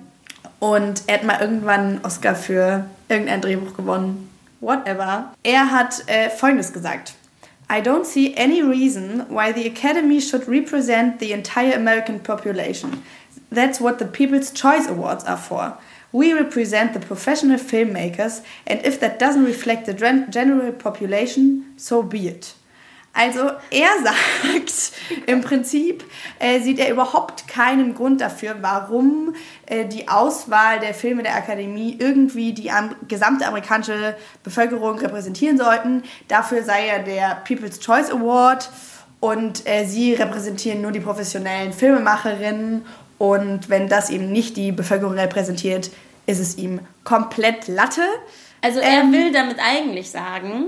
Und er hat mal irgendwann einen Oscar für irgendein Drehbuch gewonnen. Whatever. Er hat äh, Folgendes gesagt. I don't see any reason why the Academy should represent the entire American population. That's what the People's Choice Awards are for. We represent the professional filmmakers, and if that doesn't reflect the general population, so be it. Also er sagt, im Prinzip äh, sieht er überhaupt keinen Grund dafür, warum äh, die Auswahl der Filme der Akademie irgendwie die am, gesamte amerikanische Bevölkerung repräsentieren sollten. Dafür sei ja der People's Choice Award und äh, sie repräsentieren nur die professionellen Filmemacherinnen. Und wenn das eben nicht die Bevölkerung repräsentiert, ist es ihm komplett Latte. Also er ähm, will damit eigentlich sagen,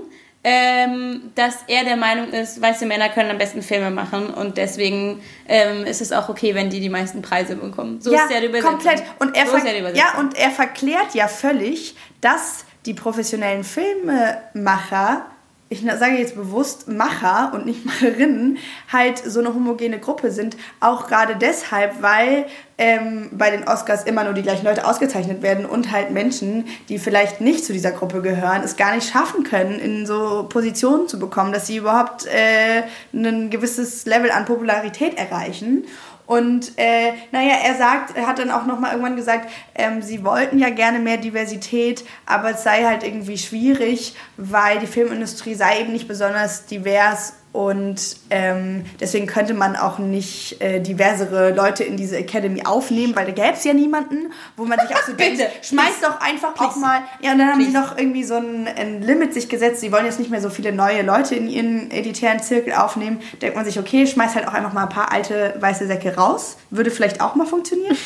ähm, dass er der Meinung ist, weiße Männer können am besten Filme machen und deswegen ähm, ist es auch okay, wenn die die meisten Preise bekommen. So ja, ist ja die Übersetzung. Komplett. Und er, so ver- ist ja die Übersetzung. ja, und er verklärt ja völlig, dass die professionellen Filmemacher, ich sage jetzt bewusst Macher und nicht Macherinnen, halt so eine homogene Gruppe sind. Auch gerade deshalb, weil ähm, bei den Oscars immer nur die gleichen Leute ausgezeichnet werden und halt Menschen, die vielleicht nicht zu dieser Gruppe gehören, es gar nicht schaffen können, in so Positionen zu bekommen, dass sie überhaupt äh, ein gewisses Level an Popularität erreichen. Und äh, naja, er sagt, er hat dann auch nochmal irgendwann gesagt, ähm, sie wollten ja gerne mehr Diversität, aber es sei halt irgendwie schwierig, weil die Filmindustrie sei eben nicht besonders divers und ähm, deswegen könnte man auch nicht äh, diversere Leute in diese Academy aufnehmen, weil da gäbe es ja niemanden, wo man sich auch so denkt, schmeißt doch einfach Please. auch mal. Ja, und dann haben Please. sie noch irgendwie so ein, ein Limit sich gesetzt, sie wollen jetzt nicht mehr so viele neue Leute in ihren elitären Zirkel aufnehmen. Denkt man sich, okay, schmeißt halt auch einfach mal ein paar alte weiße Säcke raus. Würde vielleicht auch mal funktionieren.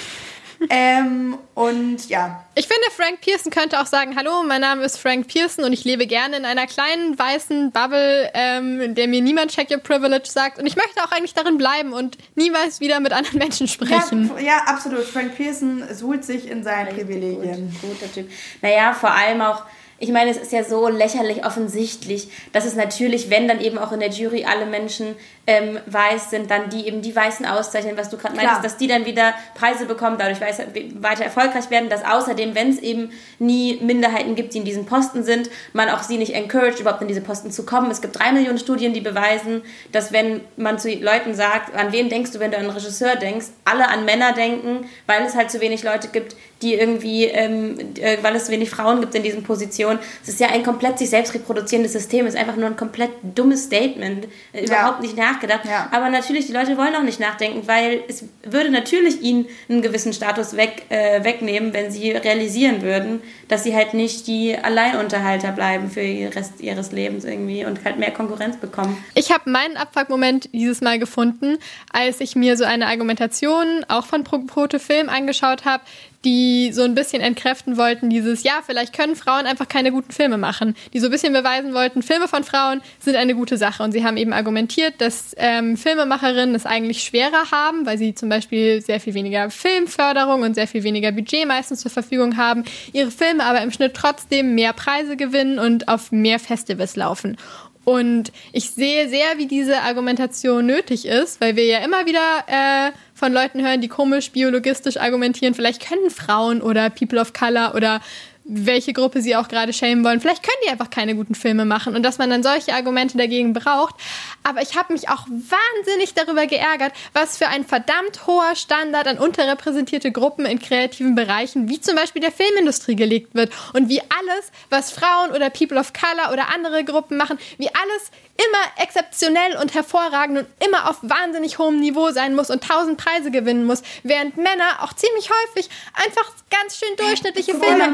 ähm, und ja. Ich finde, Frank Pearson könnte auch sagen, hallo, mein Name ist Frank Pearson und ich lebe gerne in einer kleinen weißen Bubble, ähm, in der mir niemand Check Your Privilege sagt und ich möchte auch eigentlich darin bleiben und niemals wieder mit anderen Menschen sprechen. Ja, ja, absolut. Frank Pearson suhlt sich in seinen Richtig Privilegien. Gut, guter Typ. Naja, vor allem auch, ich meine, es ist ja so lächerlich offensichtlich, dass es natürlich, wenn dann eben auch in der Jury alle Menschen ähm, weiß sind, dann die eben die Weißen auszeichnen, was du gerade meintest, dass die dann wieder Preise bekommen, dadurch weiter erfolgreich werden, dass außerdem, wenn es eben nie Minderheiten gibt, die in diesen Posten sind, man auch sie nicht encouraged, überhaupt in diese Posten zu kommen. Es gibt drei Millionen Studien, die beweisen, dass wenn man zu Leuten sagt, an wen denkst du, wenn du an einen Regisseur denkst, alle an Männer denken, weil es halt zu wenig Leute gibt, die irgendwie, ähm, äh, weil es zu wenig Frauen gibt in diesen Positionen. Es ist ja ein komplett sich selbst reproduzierendes System, es ist einfach nur ein komplett dummes Statement, äh, überhaupt ja. nicht nachgedacht. Ja. Aber natürlich, die Leute wollen auch nicht nachdenken, weil es würde natürlich ihnen einen gewissen Status weg, äh, wegnehmen, wenn sie realisieren würden, dass sie halt nicht die Alleinunterhalter bleiben für den Rest ihres Lebens irgendwie und halt mehr Konkurrenz bekommen. Ich habe meinen Abfuck-Moment dieses Mal gefunden, als ich mir so eine Argumentation auch von Prototyp Film angeschaut habe, die so ein bisschen entkräften wollten, dieses, ja, vielleicht können Frauen einfach keine guten Filme machen, die so ein bisschen beweisen wollten, Filme von Frauen sind eine gute Sache. Und sie haben eben argumentiert, dass ähm, Filmemacherinnen es eigentlich schwerer haben, weil sie zum Beispiel sehr viel weniger Filmförderung und sehr viel weniger Budget meistens zur Verfügung haben, ihre Filme aber im Schnitt trotzdem mehr Preise gewinnen und auf mehr Festivals laufen. Und ich sehe sehr, wie diese Argumentation nötig ist, weil wir ja immer wieder äh, von Leuten hören, die komisch biologistisch argumentieren, vielleicht können Frauen oder People of Color oder welche Gruppe sie auch gerade schämen wollen, vielleicht können die einfach keine guten Filme machen und dass man dann solche Argumente dagegen braucht. Aber ich habe mich auch wahnsinnig darüber geärgert, was für ein verdammt hoher Standard an unterrepräsentierte Gruppen in kreativen Bereichen, wie zum Beispiel der Filmindustrie, gelegt wird und wie alles, was Frauen oder People of Color oder andere Gruppen machen, wie alles immer exzeptionell und hervorragend und immer auf wahnsinnig hohem Niveau sein muss und tausend Preise gewinnen muss, während Männer auch ziemlich häufig einfach ganz schön durchschnittliche Guck Filme mal, machen. Die meisten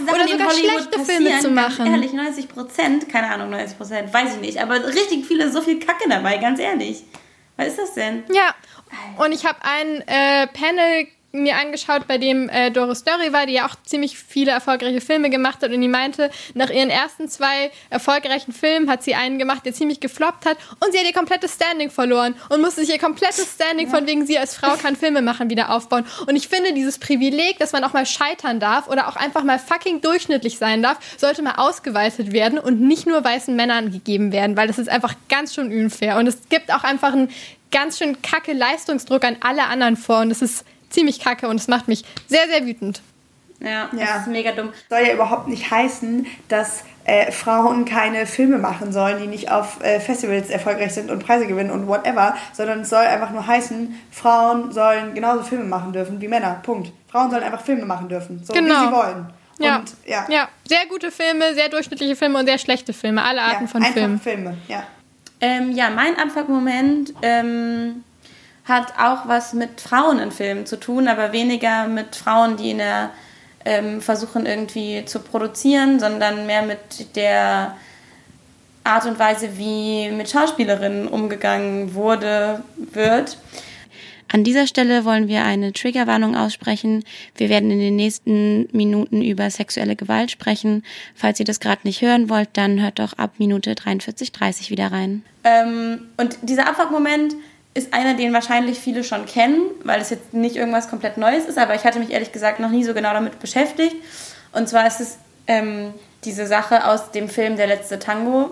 Sachen, Oder die in sogar Hollywood schlechte passieren, Filme zu ganz machen. ehrlich, neunzig Prozent, keine Ahnung, neunzig Prozent, weiß ich nicht, aber richtig viele, so viel Kacke dabei, ganz ehrlich. Was ist das denn? Ja, und ich habe ein äh, Panel mir angeschaut, bei dem äh, Doris Dörri war, die ja auch ziemlich viele erfolgreiche Filme gemacht hat und die meinte, nach ihren ersten zwei erfolgreichen Filmen hat sie einen gemacht, der ziemlich gefloppt hat und sie hat ihr komplettes Standing verloren und musste sich ihr komplettes Standing ja. von wegen sie als Frau kann Filme machen wieder aufbauen. Und ich finde, dieses Privileg, dass man auch mal scheitern darf oder auch einfach mal fucking durchschnittlich sein darf, sollte mal ausgeweitet werden und nicht nur weißen Männern gegeben werden, weil das ist einfach ganz schön unfair und es gibt auch einfach einen ganz schön kacke Leistungsdruck an alle anderen vor und das ist ziemlich kacke und es macht mich sehr, sehr wütend. Ja, das ja. ist mega dumm. Soll ja überhaupt nicht heißen, dass äh, Frauen keine Filme machen sollen, die nicht auf äh, Festivals erfolgreich sind und Preise gewinnen und whatever, sondern es soll einfach nur heißen, Frauen sollen genauso Filme machen dürfen wie Männer. Punkt. Frauen sollen einfach Filme machen dürfen, so genau. wie sie wollen. Ja. Und, ja. ja, sehr gute Filme, sehr durchschnittliche Filme und sehr schlechte Filme, alle Arten ja, von Filmen. Filme, ja. Ähm, ja, mein Abfuck-Moment ähm, hat auch was mit Frauen in Filmen zu tun, aber weniger mit Frauen, die in der, ähm, versuchen irgendwie zu produzieren, sondern mehr mit der Art und Weise, wie mit Schauspielerinnen umgegangen wurde, wird. An dieser Stelle wollen wir eine Triggerwarnung aussprechen. Wir werden in den nächsten Minuten über sexuelle Gewalt sprechen. Falls ihr das gerade nicht hören wollt, dann hört doch ab Minute dreiundvierzig dreißig wieder rein. Ähm, und dieser Abfuck-Moment ist einer, den wahrscheinlich viele schon kennen, weil es jetzt nicht irgendwas komplett Neues ist, aber ich hatte mich ehrlich gesagt noch nie so genau damit beschäftigt. Und zwar ist es ähm, diese Sache aus dem Film Der letzte Tango,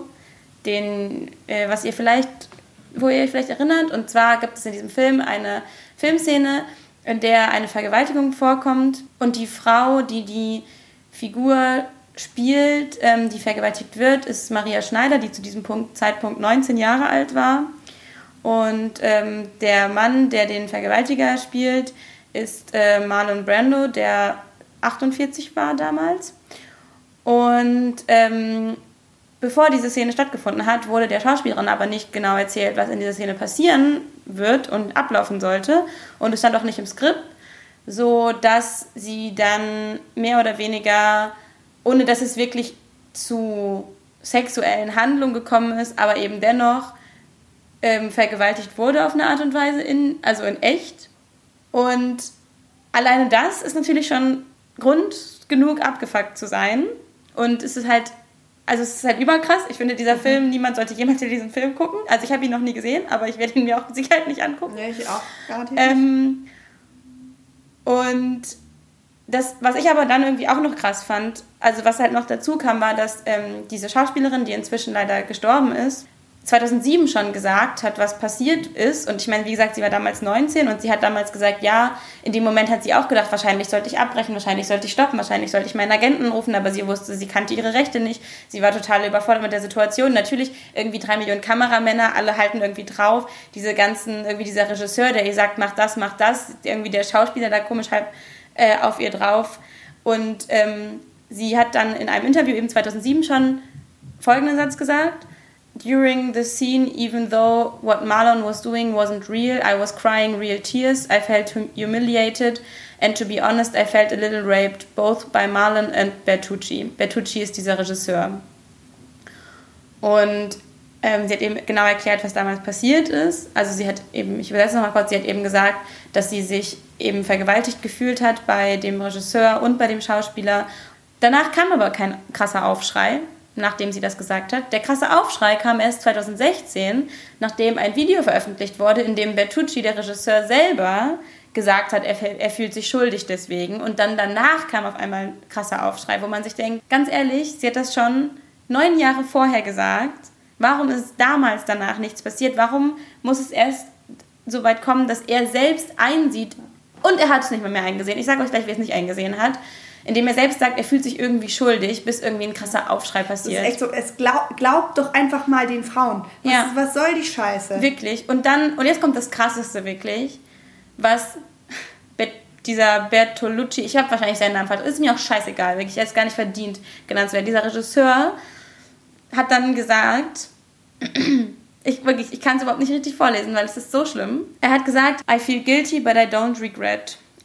den, äh, was ihr vielleicht, wo ihr euch vielleicht erinnert. Und zwar gibt es in diesem Film eine Filmszene, in der eine Vergewaltigung vorkommt und die Frau, die die Figur spielt, ähm, die vergewaltigt wird, ist Maria Schneider, die zu diesem Punkt, Zeitpunkt neunzehn Jahre alt war. Und ähm, der Mann, der den Vergewaltiger spielt, ist äh, Marlon Brando, der achtundvierzig war damals. Und ähm, bevor diese Szene stattgefunden hat, wurde der Schauspielerin aber nicht genau erzählt, was in dieser Szene passieren wird und ablaufen sollte. Und es stand auch nicht im Skript, so dass sie dann mehr oder weniger, ohne dass es wirklich zu sexuellen Handlungen gekommen ist, aber eben dennoch ähm, vergewaltigt wurde auf eine Art und Weise, in, also in echt. Und alleine das ist natürlich schon Grund genug, abgefuckt zu sein. Und es ist halt, also es ist halt überkrass. Ich finde, dieser mhm. Film, niemand sollte jemals diesen Film gucken. Also ich habe ihn noch nie gesehen, aber ich werde ihn mir auch mit Sicherheit nicht angucken. Nee, ich auch gar nicht. Ähm, und das, was ich aber dann irgendwie auch noch krass fand, also was halt noch dazu kam, war, dass ähm, diese Schauspielerin, die inzwischen leider gestorben ist, zweitausendsieben schon gesagt hat, was passiert ist. Und ich meine, wie gesagt, sie war damals neunzehn und sie hat damals gesagt, ja, in dem Moment hat sie auch gedacht, wahrscheinlich sollte ich abbrechen, wahrscheinlich sollte ich stoppen, wahrscheinlich sollte ich meinen Agenten rufen, aber sie wusste, sie kannte ihre Rechte nicht. Sie war total überfordert mit der Situation. Natürlich irgendwie drei Millionen Kameramänner, alle halten irgendwie drauf. Diese ganzen, irgendwie dieser Regisseur, der ihr sagt, mach das, mach das. Irgendwie der Schauspieler da komisch halb äh, auf ihr drauf. Und ähm, sie hat dann in einem Interview eben zweitausendsieben schon folgenden Satz gesagt: During the scene, even though what Marlon was doing wasn't real, I was crying real tears. I felt hum- humiliated and to be honest, I felt a little raped, both by Marlon and Bertucci. Bertucci ist dieser Regisseur. Und ähm, sie hat eben genau erklärt, was damals passiert ist. Also sie hat eben, ich übersetze nochmal kurz, sie hat eben gesagt, dass sie sich eben vergewaltigt gefühlt hat bei dem Regisseur und bei dem Schauspieler. Danach kam aber kein krasser Aufschrei, nachdem sie das gesagt hat. Der krasse Aufschrei kam erst zweitausendsechzehn, nachdem ein Video veröffentlicht wurde, in dem Bertucci, der Regisseur, selber gesagt hat, er, er fühlt sich schuldig deswegen. Und dann danach kam auf einmal ein krasser Aufschrei, wo man sich denkt, ganz ehrlich, sie hat das schon neun Jahre vorher gesagt. Warum ist damals danach nichts passiert? Warum muss es erst so weit kommen, dass er selbst einsieht, und er hat es nicht mehr, mehr eingesehen. Ich sage euch gleich, wie er es nicht eingesehen hat. Indem er selbst sagt, er fühlt sich irgendwie schuldig, bis irgendwie ein krasser Aufschrei passiert. Das ist echt so, es glaub, glaubt doch einfach mal den Frauen. Was, ja. was soll die Scheiße? Wirklich. Und dann, und jetzt kommt das Krasseste wirklich, was Be- dieser Bertolucci, ich habe wahrscheinlich seinen Namen vergessen, ist mir auch scheißegal, wirklich, er ist gar nicht verdient genannt zu werden. Dieser Regisseur hat dann gesagt, ich, wirklich, ich kann es überhaupt nicht richtig vorlesen, weil es ist so schlimm. Er hat gesagt, I feel guilty, but I don't regret.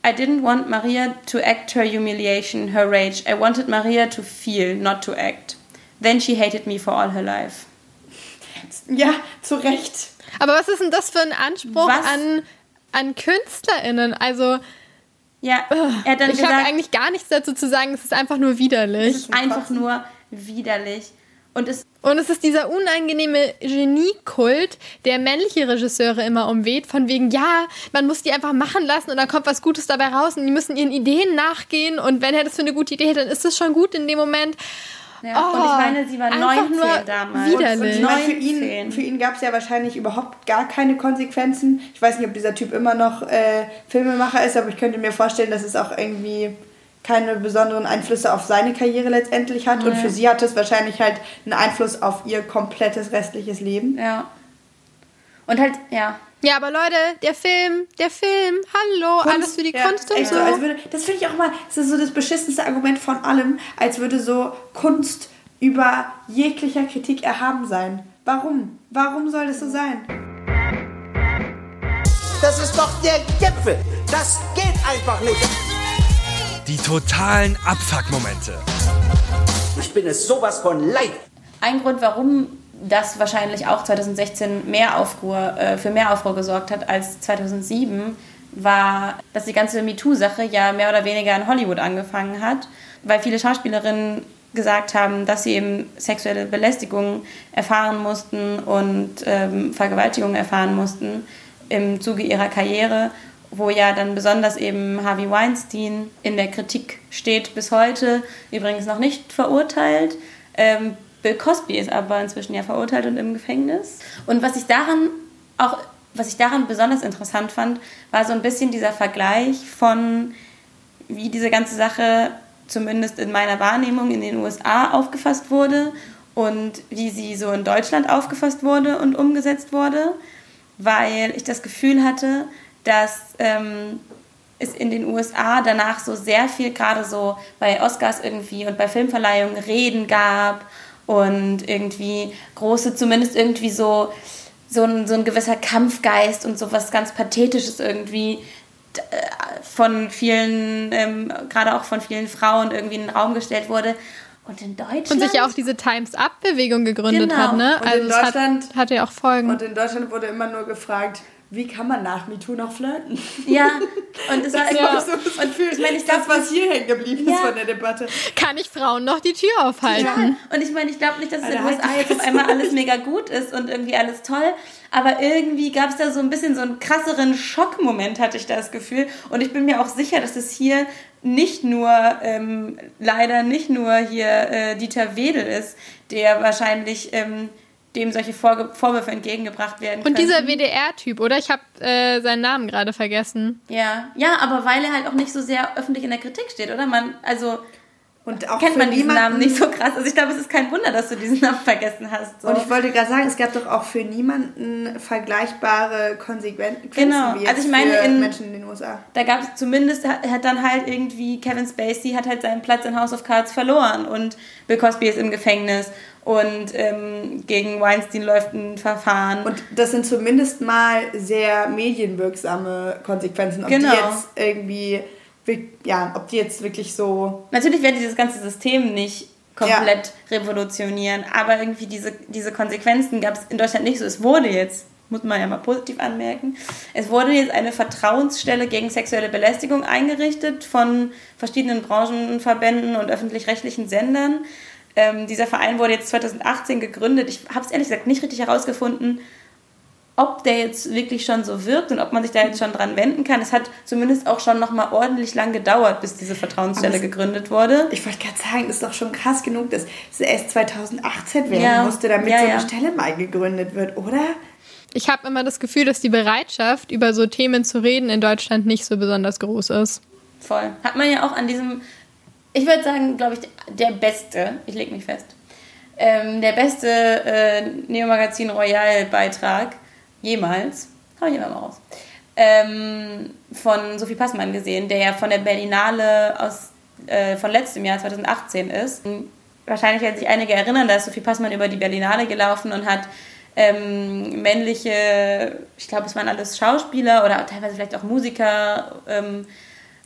I didn't want Maria to act her humiliation, her rage. I wanted Maria to feel, not to act. Then she hated me for all her life. Ja, zu Recht. Aber was ist denn das für ein Anspruch an, an KünstlerInnen? Also, ja, er hat dann ich habe eigentlich gar nichts dazu zu sagen, es ist einfach nur widerlich. Es ist einfach nur widerlich. Und es, und es ist dieser unangenehme Geniekult, der männliche Regisseure immer umweht, von wegen, ja, man muss die einfach machen lassen und dann kommt was Gutes dabei raus und die müssen ihren Ideen nachgehen und wenn er das für eine gute Idee hat, dann ist das schon gut in dem Moment. Ja, oh, und ich meine, sie war neunzehn damals. Widerlich. Und, und ich meine, für ihn, für ihn gab es ja wahrscheinlich überhaupt gar keine Konsequenzen. Ich weiß nicht, ob dieser Typ immer noch äh, Filmemacher ist, aber ich könnte mir vorstellen, dass es auch irgendwie keine besonderen Einflüsse auf seine Karriere letztendlich hat. Und für sie hat es wahrscheinlich halt einen Einfluss auf ihr komplettes restliches Leben. Ja. Und halt, ja. Ja, aber Leute, der Film, der Film, hallo, Kunst, alles für die ja, Kunst und so. so. Als würde, das finde ich auch mal, das ist so das beschissenste Argument von allem, als würde so Kunst über jeglicher Kritik erhaben sein. Warum? Warum soll das so sein? Das ist doch der Gipfel. Das geht einfach nicht. Die totalen Abfuck-Momente. Ich bin es sowas von leid. Ein Grund, warum das wahrscheinlich auch zwanzig sechzehn mehr Aufruhr, äh, für mehr Aufruhr gesorgt hat als zweitausendsieben, war, dass die ganze MeToo-Sache ja mehr oder weniger in Hollywood angefangen hat, weil viele Schauspielerinnen gesagt haben, dass sie eben sexuelle Belästigung erfahren mussten und ähm, Vergewaltigung erfahren mussten im Zuge ihrer Karriere, wo ja dann besonders eben Harvey Weinstein in der Kritik steht bis heute, übrigens noch nicht verurteilt. Ähm, Bill Cosby ist aber inzwischen ja verurteilt und im Gefängnis. Und was ich daran auch, was ich daran besonders interessant fand, war so ein bisschen dieser Vergleich von, wie diese ganze Sache zumindest in meiner Wahrnehmung in den U S A aufgefasst wurde und wie sie so in Deutschland aufgefasst wurde und umgesetzt wurde, weil ich das Gefühl hatte, dass ähm, es in den U S A danach so sehr viel, gerade so bei Oscars irgendwie und bei Filmverleihungen Reden gab und irgendwie große, zumindest irgendwie so, so, ein, so ein gewisser Kampfgeist und so was ganz Pathetisches irgendwie von vielen, ähm, gerade auch von vielen Frauen irgendwie in den Raum gestellt wurde. Und in Deutschland... Und sich ja auch diese Time's-Up-Bewegung gegründet genau. hat, ne? Und also in Deutschland hat, hat ja auch Folgen. Und in Deutschland wurde immer nur gefragt, wie kann man nach MeToo noch flirten? Ja, und es war das ja. war so das Gefühl, ich meine, ich glaub, das, was hier hängen geblieben ja. ist von der Debatte. Kann ich Frauen noch die Tür aufhalten? Ja. Und ich meine, ich glaube nicht, dass es in den U S A jetzt auf einmal alles mega gut ist und irgendwie alles toll, aber irgendwie gab es da so ein bisschen so einen krasseren Schockmoment, hatte ich das Gefühl. Und ich bin mir auch sicher, dass es hier nicht nur, ähm, leider nicht nur hier äh, Dieter Wedel ist, der wahrscheinlich... Ähm, dem solche Vorge- Vorwürfe entgegengebracht werden können. Und dieser W D R-Typ, oder? Ich habe äh, seinen Namen gerade vergessen. Ja, ja, aber weil er halt auch nicht so sehr öffentlich in der Kritik steht, oder? Man, also und auch kennt man diesen niemanden, Namen nicht so krass. Also ich glaube, es ist kein Wunder, dass du diesen Namen vergessen hast. So. Und ich wollte gerade sagen, es gab doch auch für niemanden vergleichbare Konsequenzen genau. wie jetzt also ich meine, für in, Menschen in den U S A. Da gab es zumindest, hat, hat dann halt irgendwie Kevin Spacey hat halt seinen Platz in House of Cards verloren und Bill Cosby ist im Gefängnis und ähm, gegen Weinstein läuft ein Verfahren. Und das sind zumindest mal sehr medienwirksame Konsequenzen. Ob genau. die jetzt irgendwie, ja, ob die jetzt wirklich so... Natürlich werden dieses ganze System nicht komplett ja. revolutionieren, aber irgendwie diese, diese Konsequenzen gab es in Deutschland nicht so. Es wurde jetzt, muss man ja mal positiv anmerken, es wurde jetzt eine Vertrauensstelle gegen sexuelle Belästigung eingerichtet von verschiedenen Branchenverbänden und öffentlich-rechtlichen Sendern. Ähm, dieser Verein wurde jetzt zwanzig achtzehn gegründet. Ich habe es ehrlich gesagt nicht richtig herausgefunden, ob der jetzt wirklich schon so wirkt und ob man sich da jetzt schon dran wenden kann. Es hat zumindest auch schon noch mal ordentlich lang gedauert, bis diese Vertrauensstelle es, gegründet wurde. Ich wollte gerade sagen, ist doch schon krass genug, dass es erst zwanzig achtzehn werden ja. musste, damit ja, so ja. eine Stelle mal gegründet wird, oder? Ich habe immer das Gefühl, dass die Bereitschaft, über so Themen zu reden, in Deutschland nicht so besonders groß ist. Voll. Hat man ja auch an diesem... Ich würde sagen, glaube ich, der beste, ich lege mich fest, ähm, der beste äh, Neo-Magazin Royal-Beitrag jemals, hau ich immer mal raus, ähm, von Sophie Passmann gesehen, der ja von der Berlinale aus, äh, von letztem Jahr, zwanzig achtzehn ist. Wahrscheinlich werden sich einige erinnern, da ist Sophie Passmann über die Berlinale gelaufen und hat ähm, männliche, ich glaube, es waren alles Schauspieler oder teilweise vielleicht auch Musiker, ähm,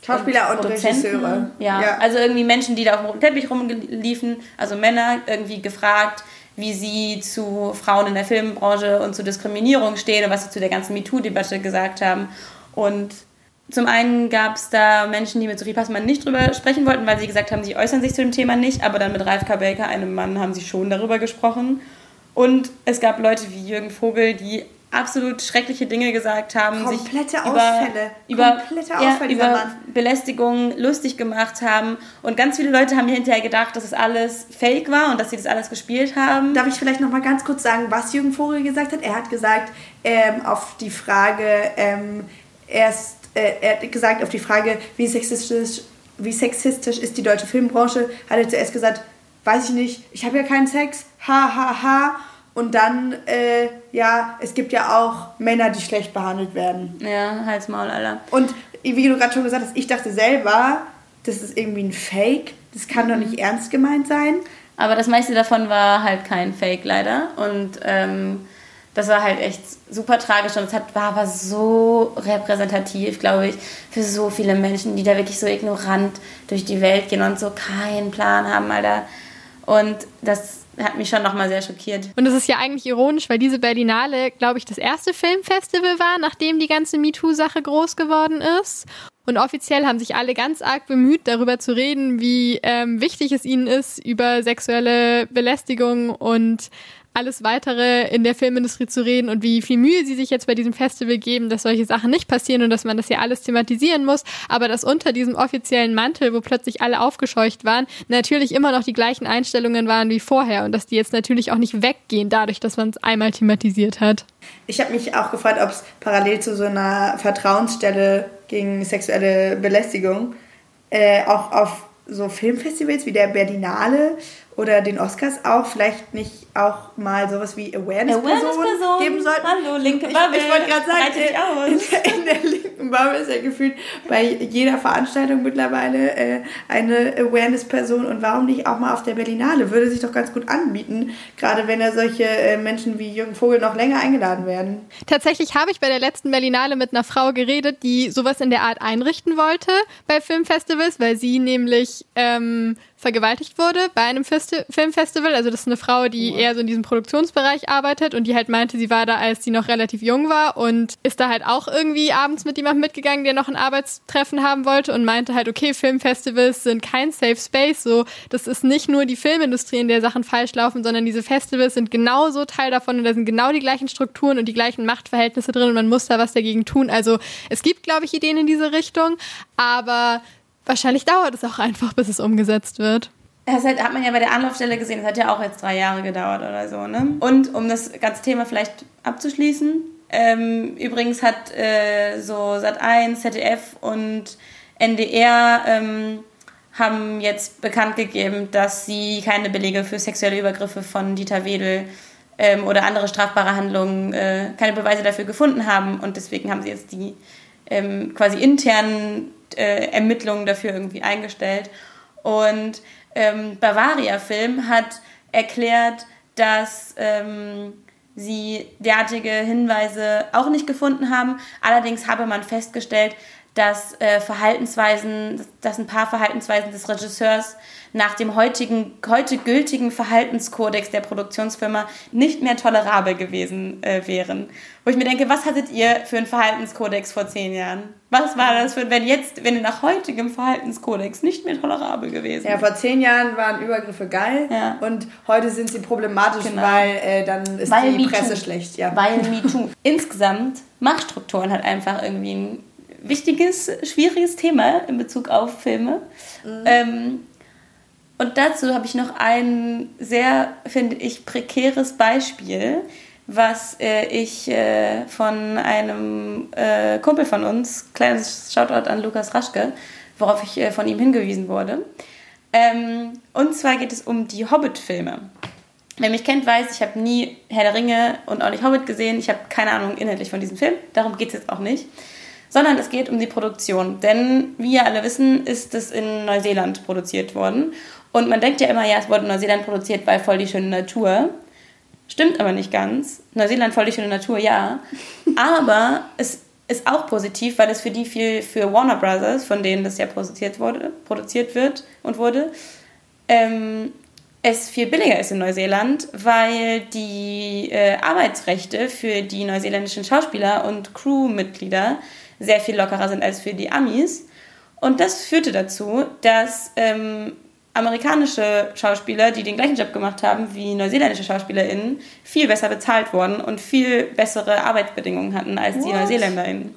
Schauspieler und, und Regisseure. Ja. ja, also irgendwie Menschen, die da auf dem roten Teppich rumliefen, also Männer, irgendwie gefragt, wie sie zu Frauen in der Filmbranche und zu Diskriminierung stehen und was sie zu der ganzen MeToo-Debatte gesagt haben. Und zum einen gab es da Menschen, die mit Sophie Passmann nicht drüber sprechen wollten, weil sie gesagt haben, sie äußern sich zu dem Thema nicht, aber dann mit Ralf Kabelka, einem Mann, haben sie schon darüber gesprochen. Und es gab Leute wie Jürgen Vogel, die absolut schreckliche Dinge gesagt haben, komplette sich Ausfälle, über, komplette über, Ausfälle, ja, über Belästigung lustig gemacht haben. Und ganz viele Leute haben mir hinterher gedacht, dass es alles fake war und dass sie das alles gespielt haben. Darf ich vielleicht noch mal ganz kurz sagen, was Jürgen Vogel gesagt hat? Er hat gesagt, ähm, auf die Frage, ähm, erst, äh, er hat gesagt, auf die Frage, wie sexistisch, wie sexistisch ist die deutsche Filmbranche, hat er zuerst gesagt, weiß ich nicht, ich habe ja keinen Sex, ha, ha, ha. Und dann, äh, ja, es gibt ja auch Männer, die schlecht behandelt werden. Ja, Hals, Maul, Alter. Und wie du gerade schon gesagt hast, ich dachte selber, das ist irgendwie ein Fake. Das kann mhm. doch nicht ernst gemeint sein. Aber das meiste davon war halt kein Fake, leider. Und ähm, das war halt echt super tragisch. Und es hat, war aber so repräsentativ, glaube ich, für so viele Menschen, die da wirklich so ignorant durch die Welt gehen und so keinen Plan haben, Alter. Und das hat mich schon nochmal sehr schockiert. Und das ist ja eigentlich ironisch, weil diese Berlinale, glaube ich, das erste Filmfestival war, nachdem die ganze MeToo-Sache groß geworden ist. Und offiziell haben sich alle ganz arg bemüht, darüber zu reden, wie ähm, wichtig es ihnen ist, über sexuelle Belästigung und alles Weitere in der Filmindustrie zu reden und wie viel Mühe sie sich jetzt bei diesem Festival geben, dass solche Sachen nicht passieren und dass man das ja alles thematisieren muss, aber dass unter diesem offiziellen Mantel, wo plötzlich alle aufgescheucht waren, natürlich immer noch die gleichen Einstellungen waren wie vorher und dass die jetzt natürlich auch nicht weggehen, dadurch, dass man es einmal thematisiert hat. Ich habe mich auch gefragt, ob es parallel zu so einer Vertrauensstelle gegen sexuelle Belästigung äh, auch auf so Filmfestivals wie der Berlinale oder den Oscars auch vielleicht nicht auch mal sowas wie Awareness-Personen Awareness geben sollten. Hallo, linke Ich, Bubble. ich wollte gerade sagen, in der, in der linken Bubble ist ja gefühlt bei jeder Veranstaltung mittlerweile äh, eine Awareness-Person und warum nicht auch mal auf der Berlinale? Würde sich doch ganz gut anbieten, gerade wenn ja solche äh, Menschen wie Jürgen Vogel noch länger eingeladen werden. Tatsächlich habe ich bei der letzten Berlinale mit einer Frau geredet, die sowas in der Art einrichten wollte bei Filmfestivals, weil sie nämlich ähm, vergewaltigt wurde bei einem Festi- Filmfestival. Also das ist eine Frau, die eher so in diesem Produktionsbereich arbeitet und die halt meinte, sie war da, als sie noch relativ jung war und ist da halt auch irgendwie abends mit jemandem mitgegangen, der noch ein Arbeitstreffen haben wollte und meinte halt, okay, Filmfestivals sind kein Safe Space, so, das ist nicht nur die Filmindustrie, in der Sachen falsch laufen, sondern diese Festivals sind genauso Teil davon und da sind genau die gleichen Strukturen und die gleichen Machtverhältnisse drin und man muss da was dagegen tun. Also es gibt, glaube ich, Ideen in diese Richtung, aber wahrscheinlich dauert es auch einfach, bis es umgesetzt wird. Das hat, hat man ja bei der Anlaufstelle gesehen, das hat ja auch jetzt drei Jahre gedauert oder so, ne? Und um das ganze Thema vielleicht abzuschließen, ähm, übrigens hat äh, so Sat eins, Z D F und N D R ähm, haben jetzt bekannt gegeben, dass sie keine Belege für sexuelle Übergriffe von Dieter Wedel ähm, oder andere strafbare Handlungen, äh, keine Beweise dafür gefunden haben und deswegen haben sie jetzt die ähm, quasi internen äh, Ermittlungen dafür irgendwie eingestellt. Und ähm, Bavaria Film hat erklärt, dass ähm, sie derartige Hinweise auch nicht gefunden haben. Allerdings habe man festgestellt, dass äh, Verhaltensweisen, dass ein paar Verhaltensweisen des Regisseurs nach dem heutigen, heute gültigen Verhaltenskodex der Produktionsfirma nicht mehr tolerabel gewesen äh, wären. Wo ich mir denke, was hattet ihr für einen Verhaltenskodex vor zehn Jahren? Was war das für, wenn jetzt, wenn nach heutigem Verhaltenskodex nicht mehr tolerabel gewesen? Ja, vor zehn Jahren waren Übergriffe geil ja. und heute sind sie problematisch, genau. weil äh, dann ist weil die Presse schlecht. Ja. Weil MeToo. Insgesamt, Machtstrukturen hat einfach irgendwie ein wichtiges, schwieriges Thema in Bezug auf Filme. Mhm. Ähm, und dazu habe ich noch ein sehr, finde ich, prekäres Beispiel, was äh, ich äh, von einem äh, Kumpel von uns, kleines Shoutout an Lukas Raschke, worauf ich äh, von ihm hingewiesen wurde. Ähm, und zwar geht es um die Hobbit-Filme. Wer mich kennt, weiß, ich habe nie Herr der Ringe und auch nicht Hobbit gesehen. Ich habe keine Ahnung inhaltlich von diesem Film. Darum geht es jetzt auch nicht. Sondern es geht um die Produktion. Denn, wie ihr alle wissen, ist es in Neuseeland produziert worden. Und man denkt ja immer, ja, es wurde in Neuseeland produziert, weil voll die schöne Natur. Stimmt aber nicht ganz. Neuseeland voll die schöne Natur, ja. Aber es ist auch positiv, weil es für die viel, für Warner Brothers, von denen das ja produziert wurde, produziert wird und wurde, ähm, es viel billiger ist in Neuseeland, weil die äh, Arbeitsrechte für die neuseeländischen Schauspieler und Crewmitglieder sehr viel lockerer sind als für die Amis. Und das führte dazu, dass ähm, amerikanische Schauspieler, die den gleichen Job gemacht haben wie neuseeländische SchauspielerInnen, viel besser bezahlt wurden und viel bessere Arbeitsbedingungen hatten als What? die NeuseeländerInnen.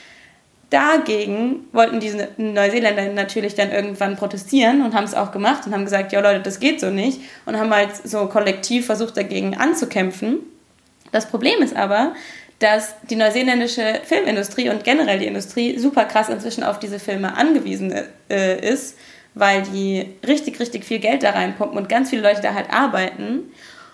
Dagegen wollten diese NeuseeländerInnen natürlich dann irgendwann protestieren und haben es auch gemacht und haben gesagt, ja Leute, das geht so nicht, und haben halt so kollektiv versucht, dagegen anzukämpfen. Das Problem ist aber, dass die neuseeländische Filmindustrie und generell die Industrie super krass inzwischen auf diese Filme angewiesen äh, ist, weil die richtig, richtig viel Geld da reinpumpen und ganz viele Leute da halt arbeiten.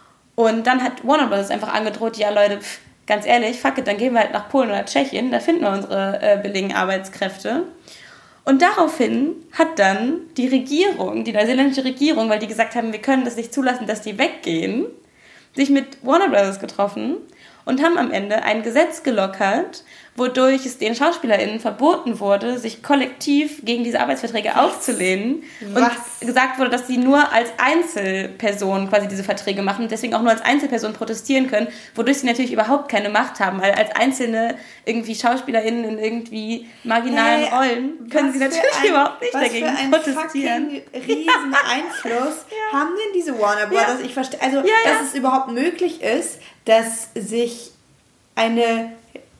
Und dann hat Warner Bros. Einfach angedroht, ja Leute, pff, ganz ehrlich, fuck it, dann gehen wir halt nach Polen oder Tschechien, da finden wir unsere äh, billigen Arbeitskräfte. Und daraufhin hat dann die Regierung, die neuseeländische Regierung, weil die gesagt haben, wir können das nicht zulassen, dass die weggehen, sich mit Warner Bros. Getroffen und haben am Ende ein Gesetz gelockert, wodurch es den SchauspielerInnen verboten wurde, sich kollektiv gegen diese Arbeitsverträge Was? aufzulehnen. Was? Und gesagt wurde, dass sie nur als Einzelperson quasi diese Verträge machen und deswegen auch nur als Einzelperson protestieren können, wodurch sie natürlich überhaupt keine Macht haben, weil als einzelne irgendwie SchauspielerInnen in irgendwie marginalen hey, Rollen können sie natürlich ein, was überhaupt nicht dagegen für ein protestieren. Riesen ja. Einfluss ja. haben denn diese Warner Brothers? Ja. Ich verstehe, also, ja, ja. dass es überhaupt möglich ist, dass sich eine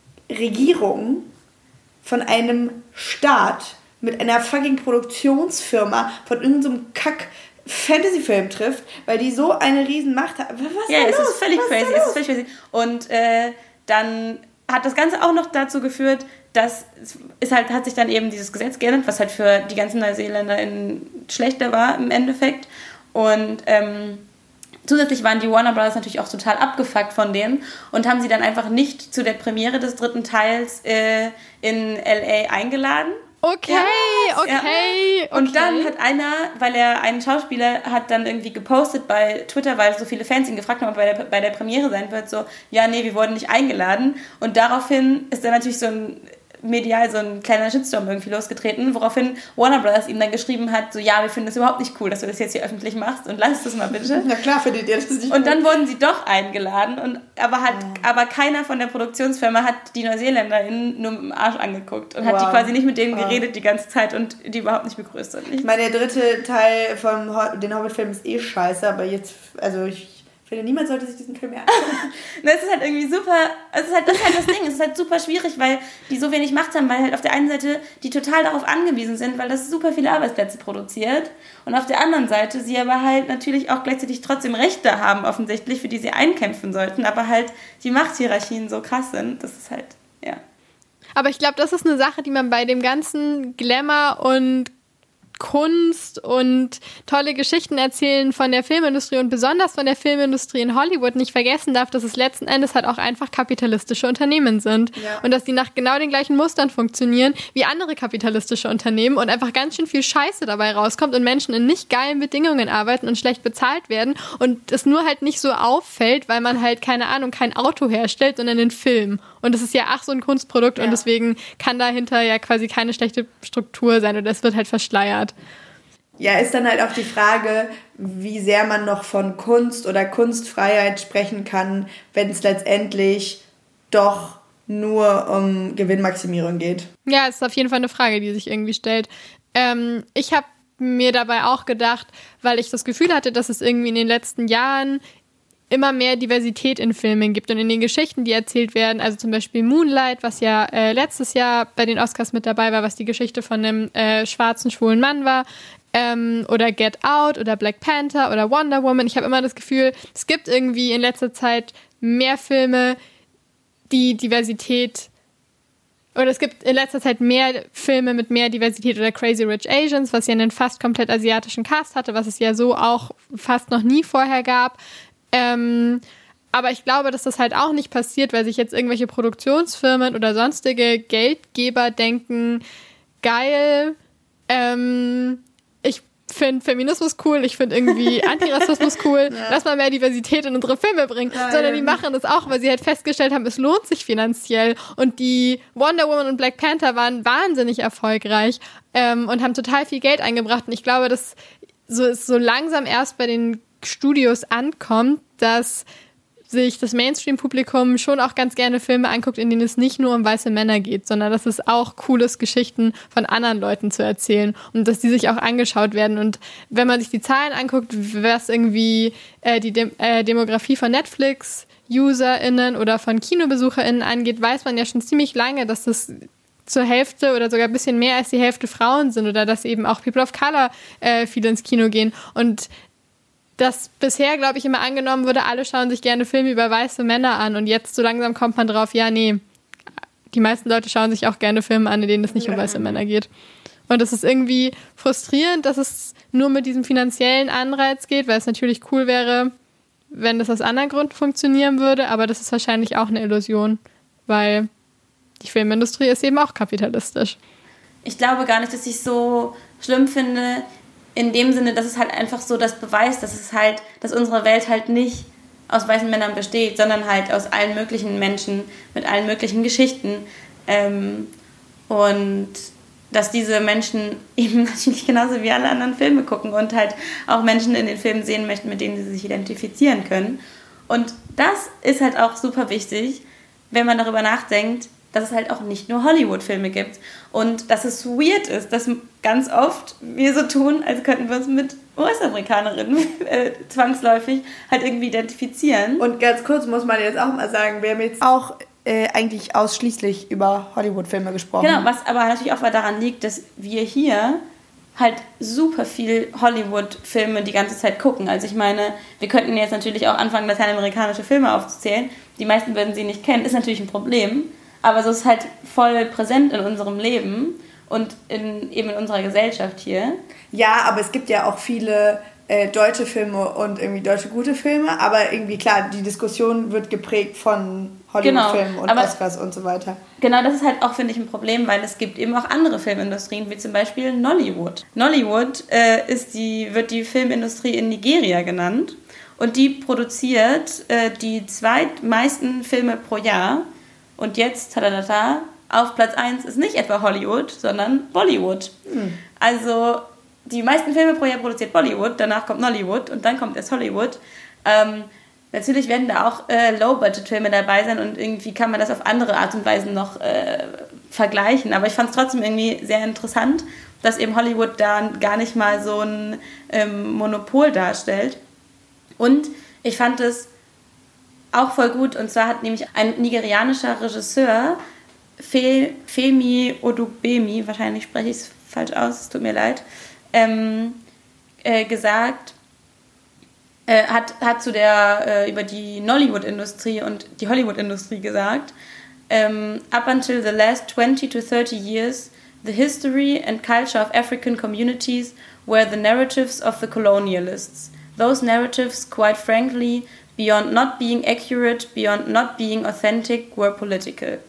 Regierung von einem Staat mit einer fucking Produktionsfirma von irgendeinem Kack Fantasy-Film trifft, weil die so eine riesen Macht haben. Was ja, ist es los? ist völlig Was crazy. ist Es ist völlig crazy. Und äh, dann hat das Ganze auch noch dazu geführt, dass es halt, hat sich dann eben dieses Gesetz geändert, was halt für die ganzen NeuseeländerInnen schlechter war im Endeffekt. Und ähm, zusätzlich waren die Warner Brothers natürlich auch total abgefuckt von denen und haben sie dann einfach nicht zu der Premiere des dritten Teils äh, in L A eingeladen. Okay, ja, okay, ja. Und okay. dann hat einer, weil er einen Schauspieler hat dann irgendwie gepostet bei Twitter, weil so viele Fans ihn gefragt haben, ob er bei der, bei der Premiere sein wird, so, ja, nee, wir wurden nicht eingeladen. Und daraufhin ist dann natürlich so ein medial so ein kleiner Shitstorm irgendwie losgetreten, woraufhin Warner Brothers ihm dann geschrieben hat, so, ja, wir finden das überhaupt nicht cool, dass du das jetzt hier öffentlich machst und lass das mal bitte. Na klar, findet ihr das nicht Und dann wurden sie doch eingeladen, und aber, hat, oh. aber keiner von der Produktionsfirma hat die NeuseeländerInnen nur mit dem Arsch angeguckt und wow. hat die quasi nicht mit denen geredet oh. die ganze Zeit und die überhaupt nicht begrüßt. Und ich meine, der dritte Teil von Ho- den Hobbit-Filmen ist eh scheiße, aber jetzt, also ich Ich finde, niemand sollte sich diesen Film mehr anschauen. Es ist halt irgendwie super, es ist halt, das ist halt das Ding, es ist halt super schwierig, weil die so wenig Macht haben, weil halt auf der einen Seite die total darauf angewiesen sind, weil das super viele Arbeitsplätze produziert, und auf der anderen Seite sie aber halt natürlich auch gleichzeitig trotzdem Rechte haben, offensichtlich, für die sie einkämpfen sollten, aber halt die Machthierarchien so krass sind, das ist halt, ja. Aber ich glaube, das ist eine Sache, die man bei dem ganzen Glamour und Kunst und tolle Geschichten erzählen von der Filmindustrie und besonders von der Filmindustrie in Hollywood nicht vergessen darf, dass es letzten Endes halt auch einfach kapitalistische Unternehmen sind. Ja. Und dass die nach genau den gleichen Mustern funktionieren wie andere kapitalistische Unternehmen und einfach ganz schön viel Scheiße dabei rauskommt und Menschen in nicht geilen Bedingungen arbeiten und schlecht bezahlt werden und es nur halt nicht so auffällt, weil man halt, keine Ahnung, kein Auto herstellt, sondern einen Film. Und das ist ja ach so ein Kunstprodukt, ja. Und deswegen kann dahinter ja quasi keine schlechte Struktur sein oder es wird halt verschleiert. Ja, ist dann halt auch die Frage, wie sehr man noch von Kunst oder Kunstfreiheit sprechen kann, wenn es letztendlich doch nur um Gewinnmaximierung geht. Ja, es ist auf jeden Fall eine Frage, die sich irgendwie stellt. Ähm, ich habe mir dabei auch gedacht, weil ich das Gefühl hatte, dass es irgendwie in den letzten Jahren immer mehr Diversität in Filmen gibt und in den Geschichten, die erzählt werden. Also zum Beispiel Moonlight, was ja äh, letztes Jahr bei den Oscars mit dabei war, was die Geschichte von einem äh, schwarzen, schwulen Mann war. Ähm, oder Get Out oder Black Panther oder Wonder Woman. Ich habe immer das Gefühl, es gibt irgendwie in letzter Zeit mehr Filme, die Diversität, oder es gibt in letzter Zeit mehr Filme mit mehr Diversität, oder Crazy Rich Asians, was ja einen fast komplett asiatischen Cast hatte, was es ja so auch fast noch nie vorher gab. Ähm, aber ich glaube, dass das halt auch nicht passiert, weil sich jetzt irgendwelche Produktionsfirmen oder sonstige Geldgeber denken, geil, ähm, ich finde Feminismus cool, ich finde irgendwie Antirassismus cool, ja. Lass mal mehr Diversität in unsere Filme bringen, ja, sondern ja. Die machen das auch, weil sie halt festgestellt haben, es lohnt sich finanziell und die Wonder Woman und Black Panther waren wahnsinnig erfolgreich ähm, und haben total viel Geld eingebracht und ich glaube, dass so, es so langsam erst bei den Studios ankommt, dass sich das Mainstream-Publikum schon auch ganz gerne Filme anguckt, in denen es nicht nur um weiße Männer geht, sondern dass es auch cool ist, Geschichten von anderen Leuten zu erzählen und dass die sich auch angeschaut werden. Und wenn man sich die Zahlen anguckt, was irgendwie äh, die Dem- äh, Demografie von Netflix-UserInnen oder von KinobesucherInnen angeht, weiß man ja schon ziemlich lange, dass das zur Hälfte oder sogar ein bisschen mehr als die Hälfte Frauen sind oder dass eben auch People of Color äh, viel ins Kino gehen. Und dass bisher, glaube ich, immer angenommen wurde, alle schauen sich gerne Filme über weiße Männer an und jetzt so langsam kommt man drauf, ja, nee, die meisten Leute schauen sich auch gerne Filme an, in denen es nicht um weiße Männer geht. Und das ist irgendwie frustrierend, dass es nur mit diesem finanziellen Anreiz geht, weil es natürlich cool wäre, wenn das aus anderen Gründen funktionieren würde, aber das ist wahrscheinlich auch eine Illusion, weil die Filmindustrie ist eben auch kapitalistisch. Ich glaube gar nicht, dass ich es so schlimm finde, in dem Sinne, dass es halt einfach so das beweist, dass es halt, dass unsere Welt halt nicht aus weißen Männern besteht, sondern halt aus allen möglichen Menschen mit allen möglichen Geschichten. Ähm, und dass diese Menschen eben natürlich genauso wie alle anderen Filme gucken und halt auch Menschen in den Filmen sehen möchten, mit denen sie sich identifizieren können. Und das ist halt auch super wichtig, wenn man darüber nachdenkt, dass es halt auch nicht nur Hollywood-Filme gibt und dass es weird ist, dass ganz oft wir so tun, als könnten wir uns mit U S-Amerikanerinnen äh, zwangsläufig halt irgendwie identifizieren. Und ganz kurz muss man jetzt auch mal sagen, wir haben jetzt auch äh, eigentlich ausschließlich über Hollywood-Filme gesprochen. Genau, was aber natürlich auch daran liegt, dass wir hier halt super viel Hollywood-Filme die ganze Zeit gucken. Also ich meine, wir könnten jetzt natürlich auch anfangen, lateinamerikanische Filme aufzuzählen. Die meisten würden sie nicht kennen, ist natürlich ein Problem. Aber so ist halt voll präsent in unserem Leben und in, eben in unserer Gesellschaft hier. Ja, aber es gibt ja auch viele äh, deutsche Filme und irgendwie deutsche gute Filme. Aber irgendwie, klar, die Diskussion wird geprägt von Hollywood-Filmen genau, und Oscars und so weiter. Genau, das ist halt auch, finde ich, ein Problem, weil es gibt eben auch andere Filmindustrien, wie zum Beispiel Nollywood. Nollywood äh, ist die, wird die Filmindustrie in Nigeria genannt. Und die produziert äh, die zweitmeisten Filme pro Jahr. Und jetzt, tadadada, auf Platz eins ist nicht etwa Hollywood, sondern Bollywood. Mhm. Also die meisten Filme pro Jahr produziert Bollywood, danach kommt Nollywood und dann kommt erst Hollywood. Ähm, natürlich werden da auch äh, Low-Budget-Filme dabei sein und irgendwie kann man das auf andere Art und Weise noch äh, vergleichen. Aber ich fand es trotzdem irgendwie sehr interessant, dass eben Hollywood da gar nicht mal so ein ähm, Monopol darstellt. Und ich fand es auch voll gut, und zwar hat nämlich ein nigerianischer Regisseur, Fe, Femi Odubemi, wahrscheinlich spreche ich es falsch aus, es tut mir leid, ähm, äh, gesagt, äh, hat, hat zu der, äh, über die Nollywood-Industrie und die Hollywood-Industrie gesagt, ähm, up until the last twenty to thirty years, the history and culture of African communities were the narratives of the colonialists. Those narratives, quite frankly, beyond not being accurate, beyond not being authentic, were political.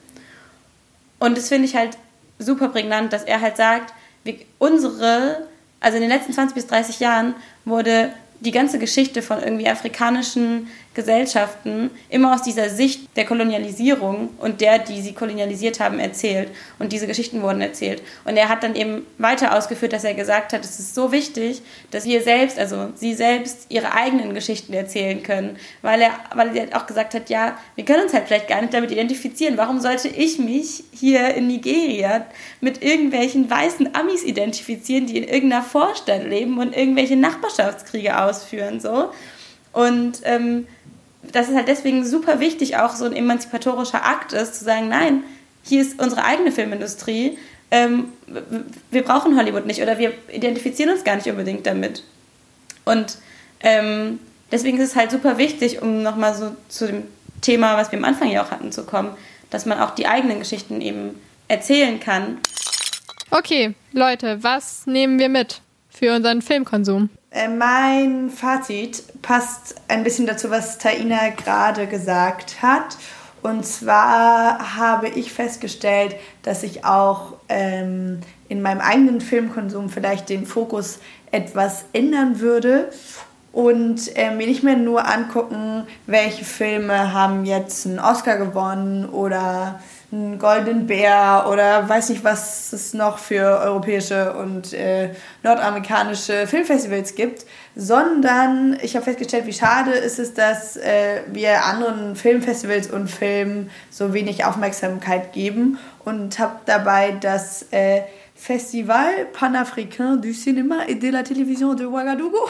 Und das finde ich halt super prägnant, dass er halt sagt, wir, unsere, also in den letzten zwanzig bis dreißig Jahren wurde die ganze Geschichte von irgendwie afrikanischen Gesellschaften immer aus dieser Sicht der Kolonialisierung und der, die sie kolonialisiert haben, erzählt. Und diese Geschichten wurden erzählt. Und er hat dann eben weiter ausgeführt, dass er gesagt hat, es ist so wichtig, dass wir selbst, also sie selbst, ihre eigenen Geschichten erzählen können. Weil er, weil er auch gesagt hat, ja, wir können uns halt vielleicht gar nicht damit identifizieren. Warum sollte ich mich hier in Nigeria mit irgendwelchen weißen Amis identifizieren, die in irgendeiner Vorstadt leben und irgendwelche Nachbarschaftskriege ausführen, so. Und ähm, dass es halt deswegen super wichtig auch so ein emanzipatorischer Akt ist, zu sagen, nein, hier ist unsere eigene Filmindustrie, ähm, wir brauchen Hollywood nicht oder wir identifizieren uns gar nicht unbedingt damit. Und ähm, deswegen ist es halt super wichtig, um nochmal so zu dem Thema, was wir am Anfang ja auch hatten, zu kommen, dass man auch die eigenen Geschichten eben erzählen kann. Okay, Leute, was nehmen wir mit für unseren Filmkonsum? Äh, mein Fazit passt ein bisschen dazu, was Taina gerade gesagt hat. Und zwar habe ich festgestellt, dass ich auch ähm, in meinem eigenen Filmkonsum vielleicht den Fokus etwas ändern würde und äh, mir nicht mehr nur angucken, welche Filme haben jetzt einen Oscar gewonnen oder einen Goldenen Bär oder weiß nicht, was es noch für europäische und äh, nordamerikanische Filmfestivals gibt, sondern ich habe festgestellt, wie schade ist es, dass äh, wir anderen Filmfestivals und Filmen so wenig Aufmerksamkeit geben und habe dabei das äh, Festival Panafricain du Cinéma et de la Télévision de Ouagadougou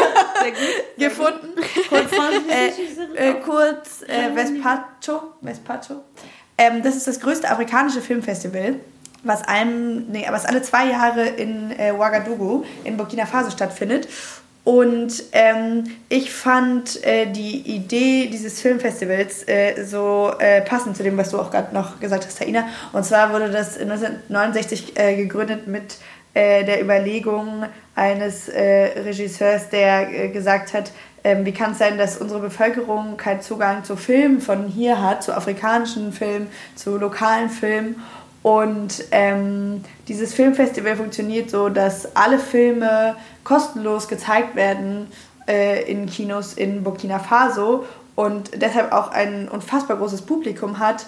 gefunden. Kurz, äh, äh, kurz äh, Vespacho. Vespacho. Ähm, das ist das größte afrikanische Filmfestival, was, einem, nee, was alle zwei Jahre in äh, Ouagadougou in Burkina Faso stattfindet. Und ähm, ich fand äh, die Idee dieses Filmfestivals äh, so äh, passend zu dem, was du auch gerade noch gesagt hast, Taina. Und zwar wurde das neunzehnhundertneunundsechzig äh, gegründet mit äh, der Überlegung eines äh, Regisseurs, der äh, gesagt hat, äh, wie kann es sein, dass unsere Bevölkerung keinen Zugang zu Filmen von hier hat, zu afrikanischen Filmen, zu lokalen Filmen. Und ähm, dieses Filmfestival funktioniert so, dass alle Filme kostenlos gezeigt werden äh, in Kinos in Burkina Faso und deshalb auch ein unfassbar großes Publikum hat.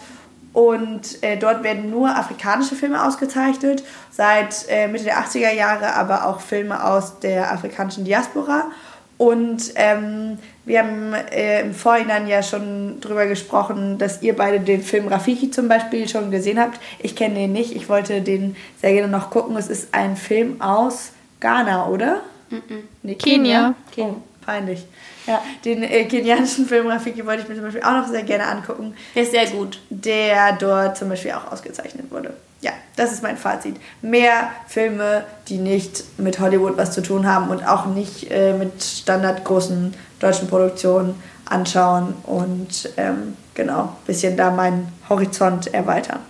Und äh, dort werden nur afrikanische Filme ausgezeichnet, seit äh, Mitte der achtziger Jahre aber auch Filme aus der afrikanischen Diaspora. Und ähm, wir haben äh, im Vorhinein ja schon drüber gesprochen, dass ihr beide den Film Rafiki zum Beispiel schon gesehen habt. Ich kenne den nicht, ich wollte den sehr gerne noch gucken. Es ist ein Film aus Ghana, oder? Mm-mm. Nee, Kenia. Kenia. Oh, peinlich. Ja, den äh, kenianischen Film Rafiki wollte ich mir zum Beispiel auch noch sehr gerne angucken. Der ist sehr gut. Der dort zum Beispiel auch ausgezeichnet wurde. Ja, das ist mein Fazit. Mehr Filme, die nicht mit Hollywood was zu tun haben und auch nicht äh, mit standardgroßen deutschen Produktionen anschauen und ähm, genau, ein bisschen da meinen Horizont erweitern.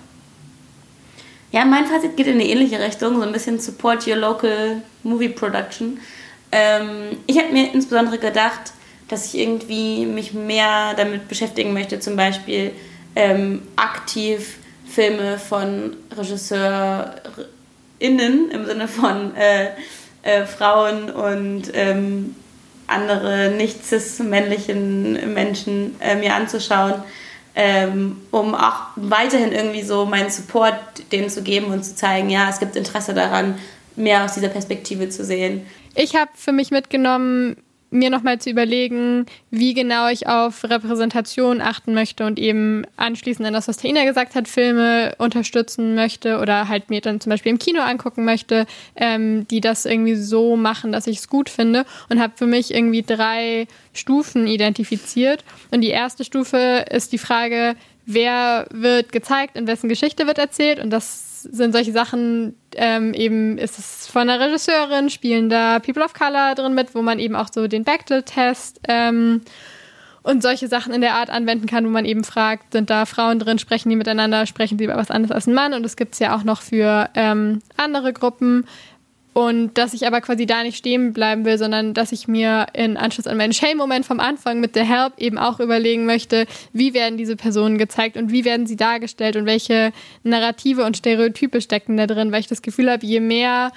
Ja, mein Fazit geht in eine ähnliche Richtung, so ein bisschen Support Your Local Movie Production. Ähm, ich habe mir insbesondere gedacht, dass ich irgendwie mich mehr damit beschäftigen möchte, zum Beispiel ähm, aktiv Filme von RegisseurInnen im Sinne von äh, äh, Frauen und ähm, andere nicht cis-männlichen Menschen äh, mir anzuschauen, ähm, um auch weiterhin irgendwie so meinen Support denen zu geben und zu zeigen, ja, es gibt Interesse daran, mehr aus dieser Perspektive zu sehen. Ich habe für mich mitgenommen, mir nochmal zu überlegen, wie genau ich auf Repräsentation achten möchte und eben anschließend an das, was Taina gesagt hat, Filme unterstützen möchte oder halt mir dann zum Beispiel im Kino angucken möchte, ähm, die das irgendwie so machen, dass ich es gut finde, und habe für mich irgendwie drei Stufen identifiziert. Und die erste Stufe ist die Frage, wer wird gezeigt und wessen Geschichte wird erzählt, und das sind solche Sachen, ähm, eben ist es von einer Regisseurin, spielen da People of Color drin mit, wo man eben auch so den Bechdel-Test ähm, und solche Sachen in der Art anwenden kann, wo man eben fragt, sind da Frauen drin, sprechen die miteinander, sprechen die über was anderes als ein Mann, und das gibt es ja auch noch für ähm, andere Gruppen. Und dass ich aber quasi da nicht stehen bleiben will, sondern dass ich mir in Anschluss an meinen Shame-Moment vom Anfang mit The Help eben auch überlegen möchte, wie werden diese Personen gezeigt und wie werden sie dargestellt und welche Narrative und Stereotype stecken da drin, weil ich das Gefühl habe, je mehr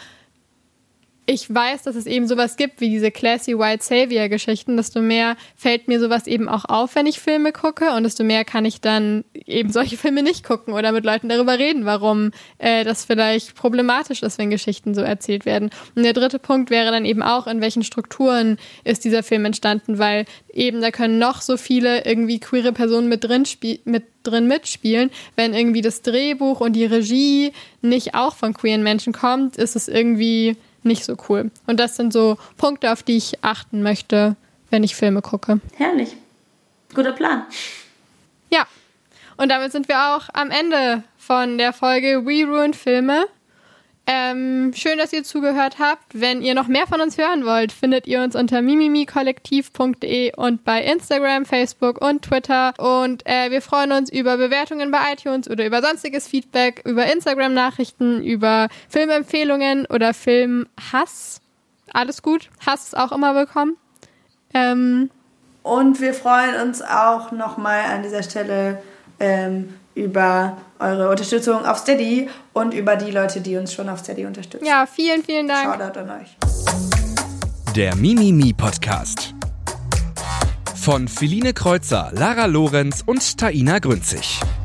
ich weiß, dass es eben sowas gibt wie diese classy White Savior Geschichten, desto mehr fällt mir sowas eben auch auf, wenn ich Filme gucke, und desto mehr kann ich dann eben solche Filme nicht gucken oder mit Leuten darüber reden, warum äh, das vielleicht problematisch ist, wenn Geschichten so erzählt werden. Und der dritte Punkt wäre dann eben auch, in welchen Strukturen ist dieser Film entstanden, weil eben da können noch so viele irgendwie queere Personen mit drin, spie- mit drin mitspielen. Wenn irgendwie das Drehbuch und die Regie nicht auch von queeren Menschen kommt, ist es irgendwie nicht so cool. Und das sind so Punkte, auf die ich achten möchte, wenn ich Filme gucke. Herrlich. Guter Plan. Ja. Und damit sind wir auch am Ende von der Folge We Ruin Filme. Ähm, schön, dass ihr zugehört habt. Wenn ihr noch mehr von uns hören wollt, findet ihr uns unter mimimikollektiv punkt de und bei Instagram, Facebook und Twitter. Und äh, wir freuen uns über Bewertungen bei iTunes oder über sonstiges Feedback, über Instagram-Nachrichten, über Filmempfehlungen oder Filmhass. Alles gut. Hass ist auch immer willkommen. Ähm, Und wir freuen uns auch nochmal an dieser Stelle ähm, über eure Unterstützung auf Steady und über die Leute, die uns schon auf Steady unterstützen. Ja, vielen, vielen Dank. Shoutout an euch. Der Mimimi Podcast. Von Feline Kreuzer, Lara Lorenz und Taina Grünzig.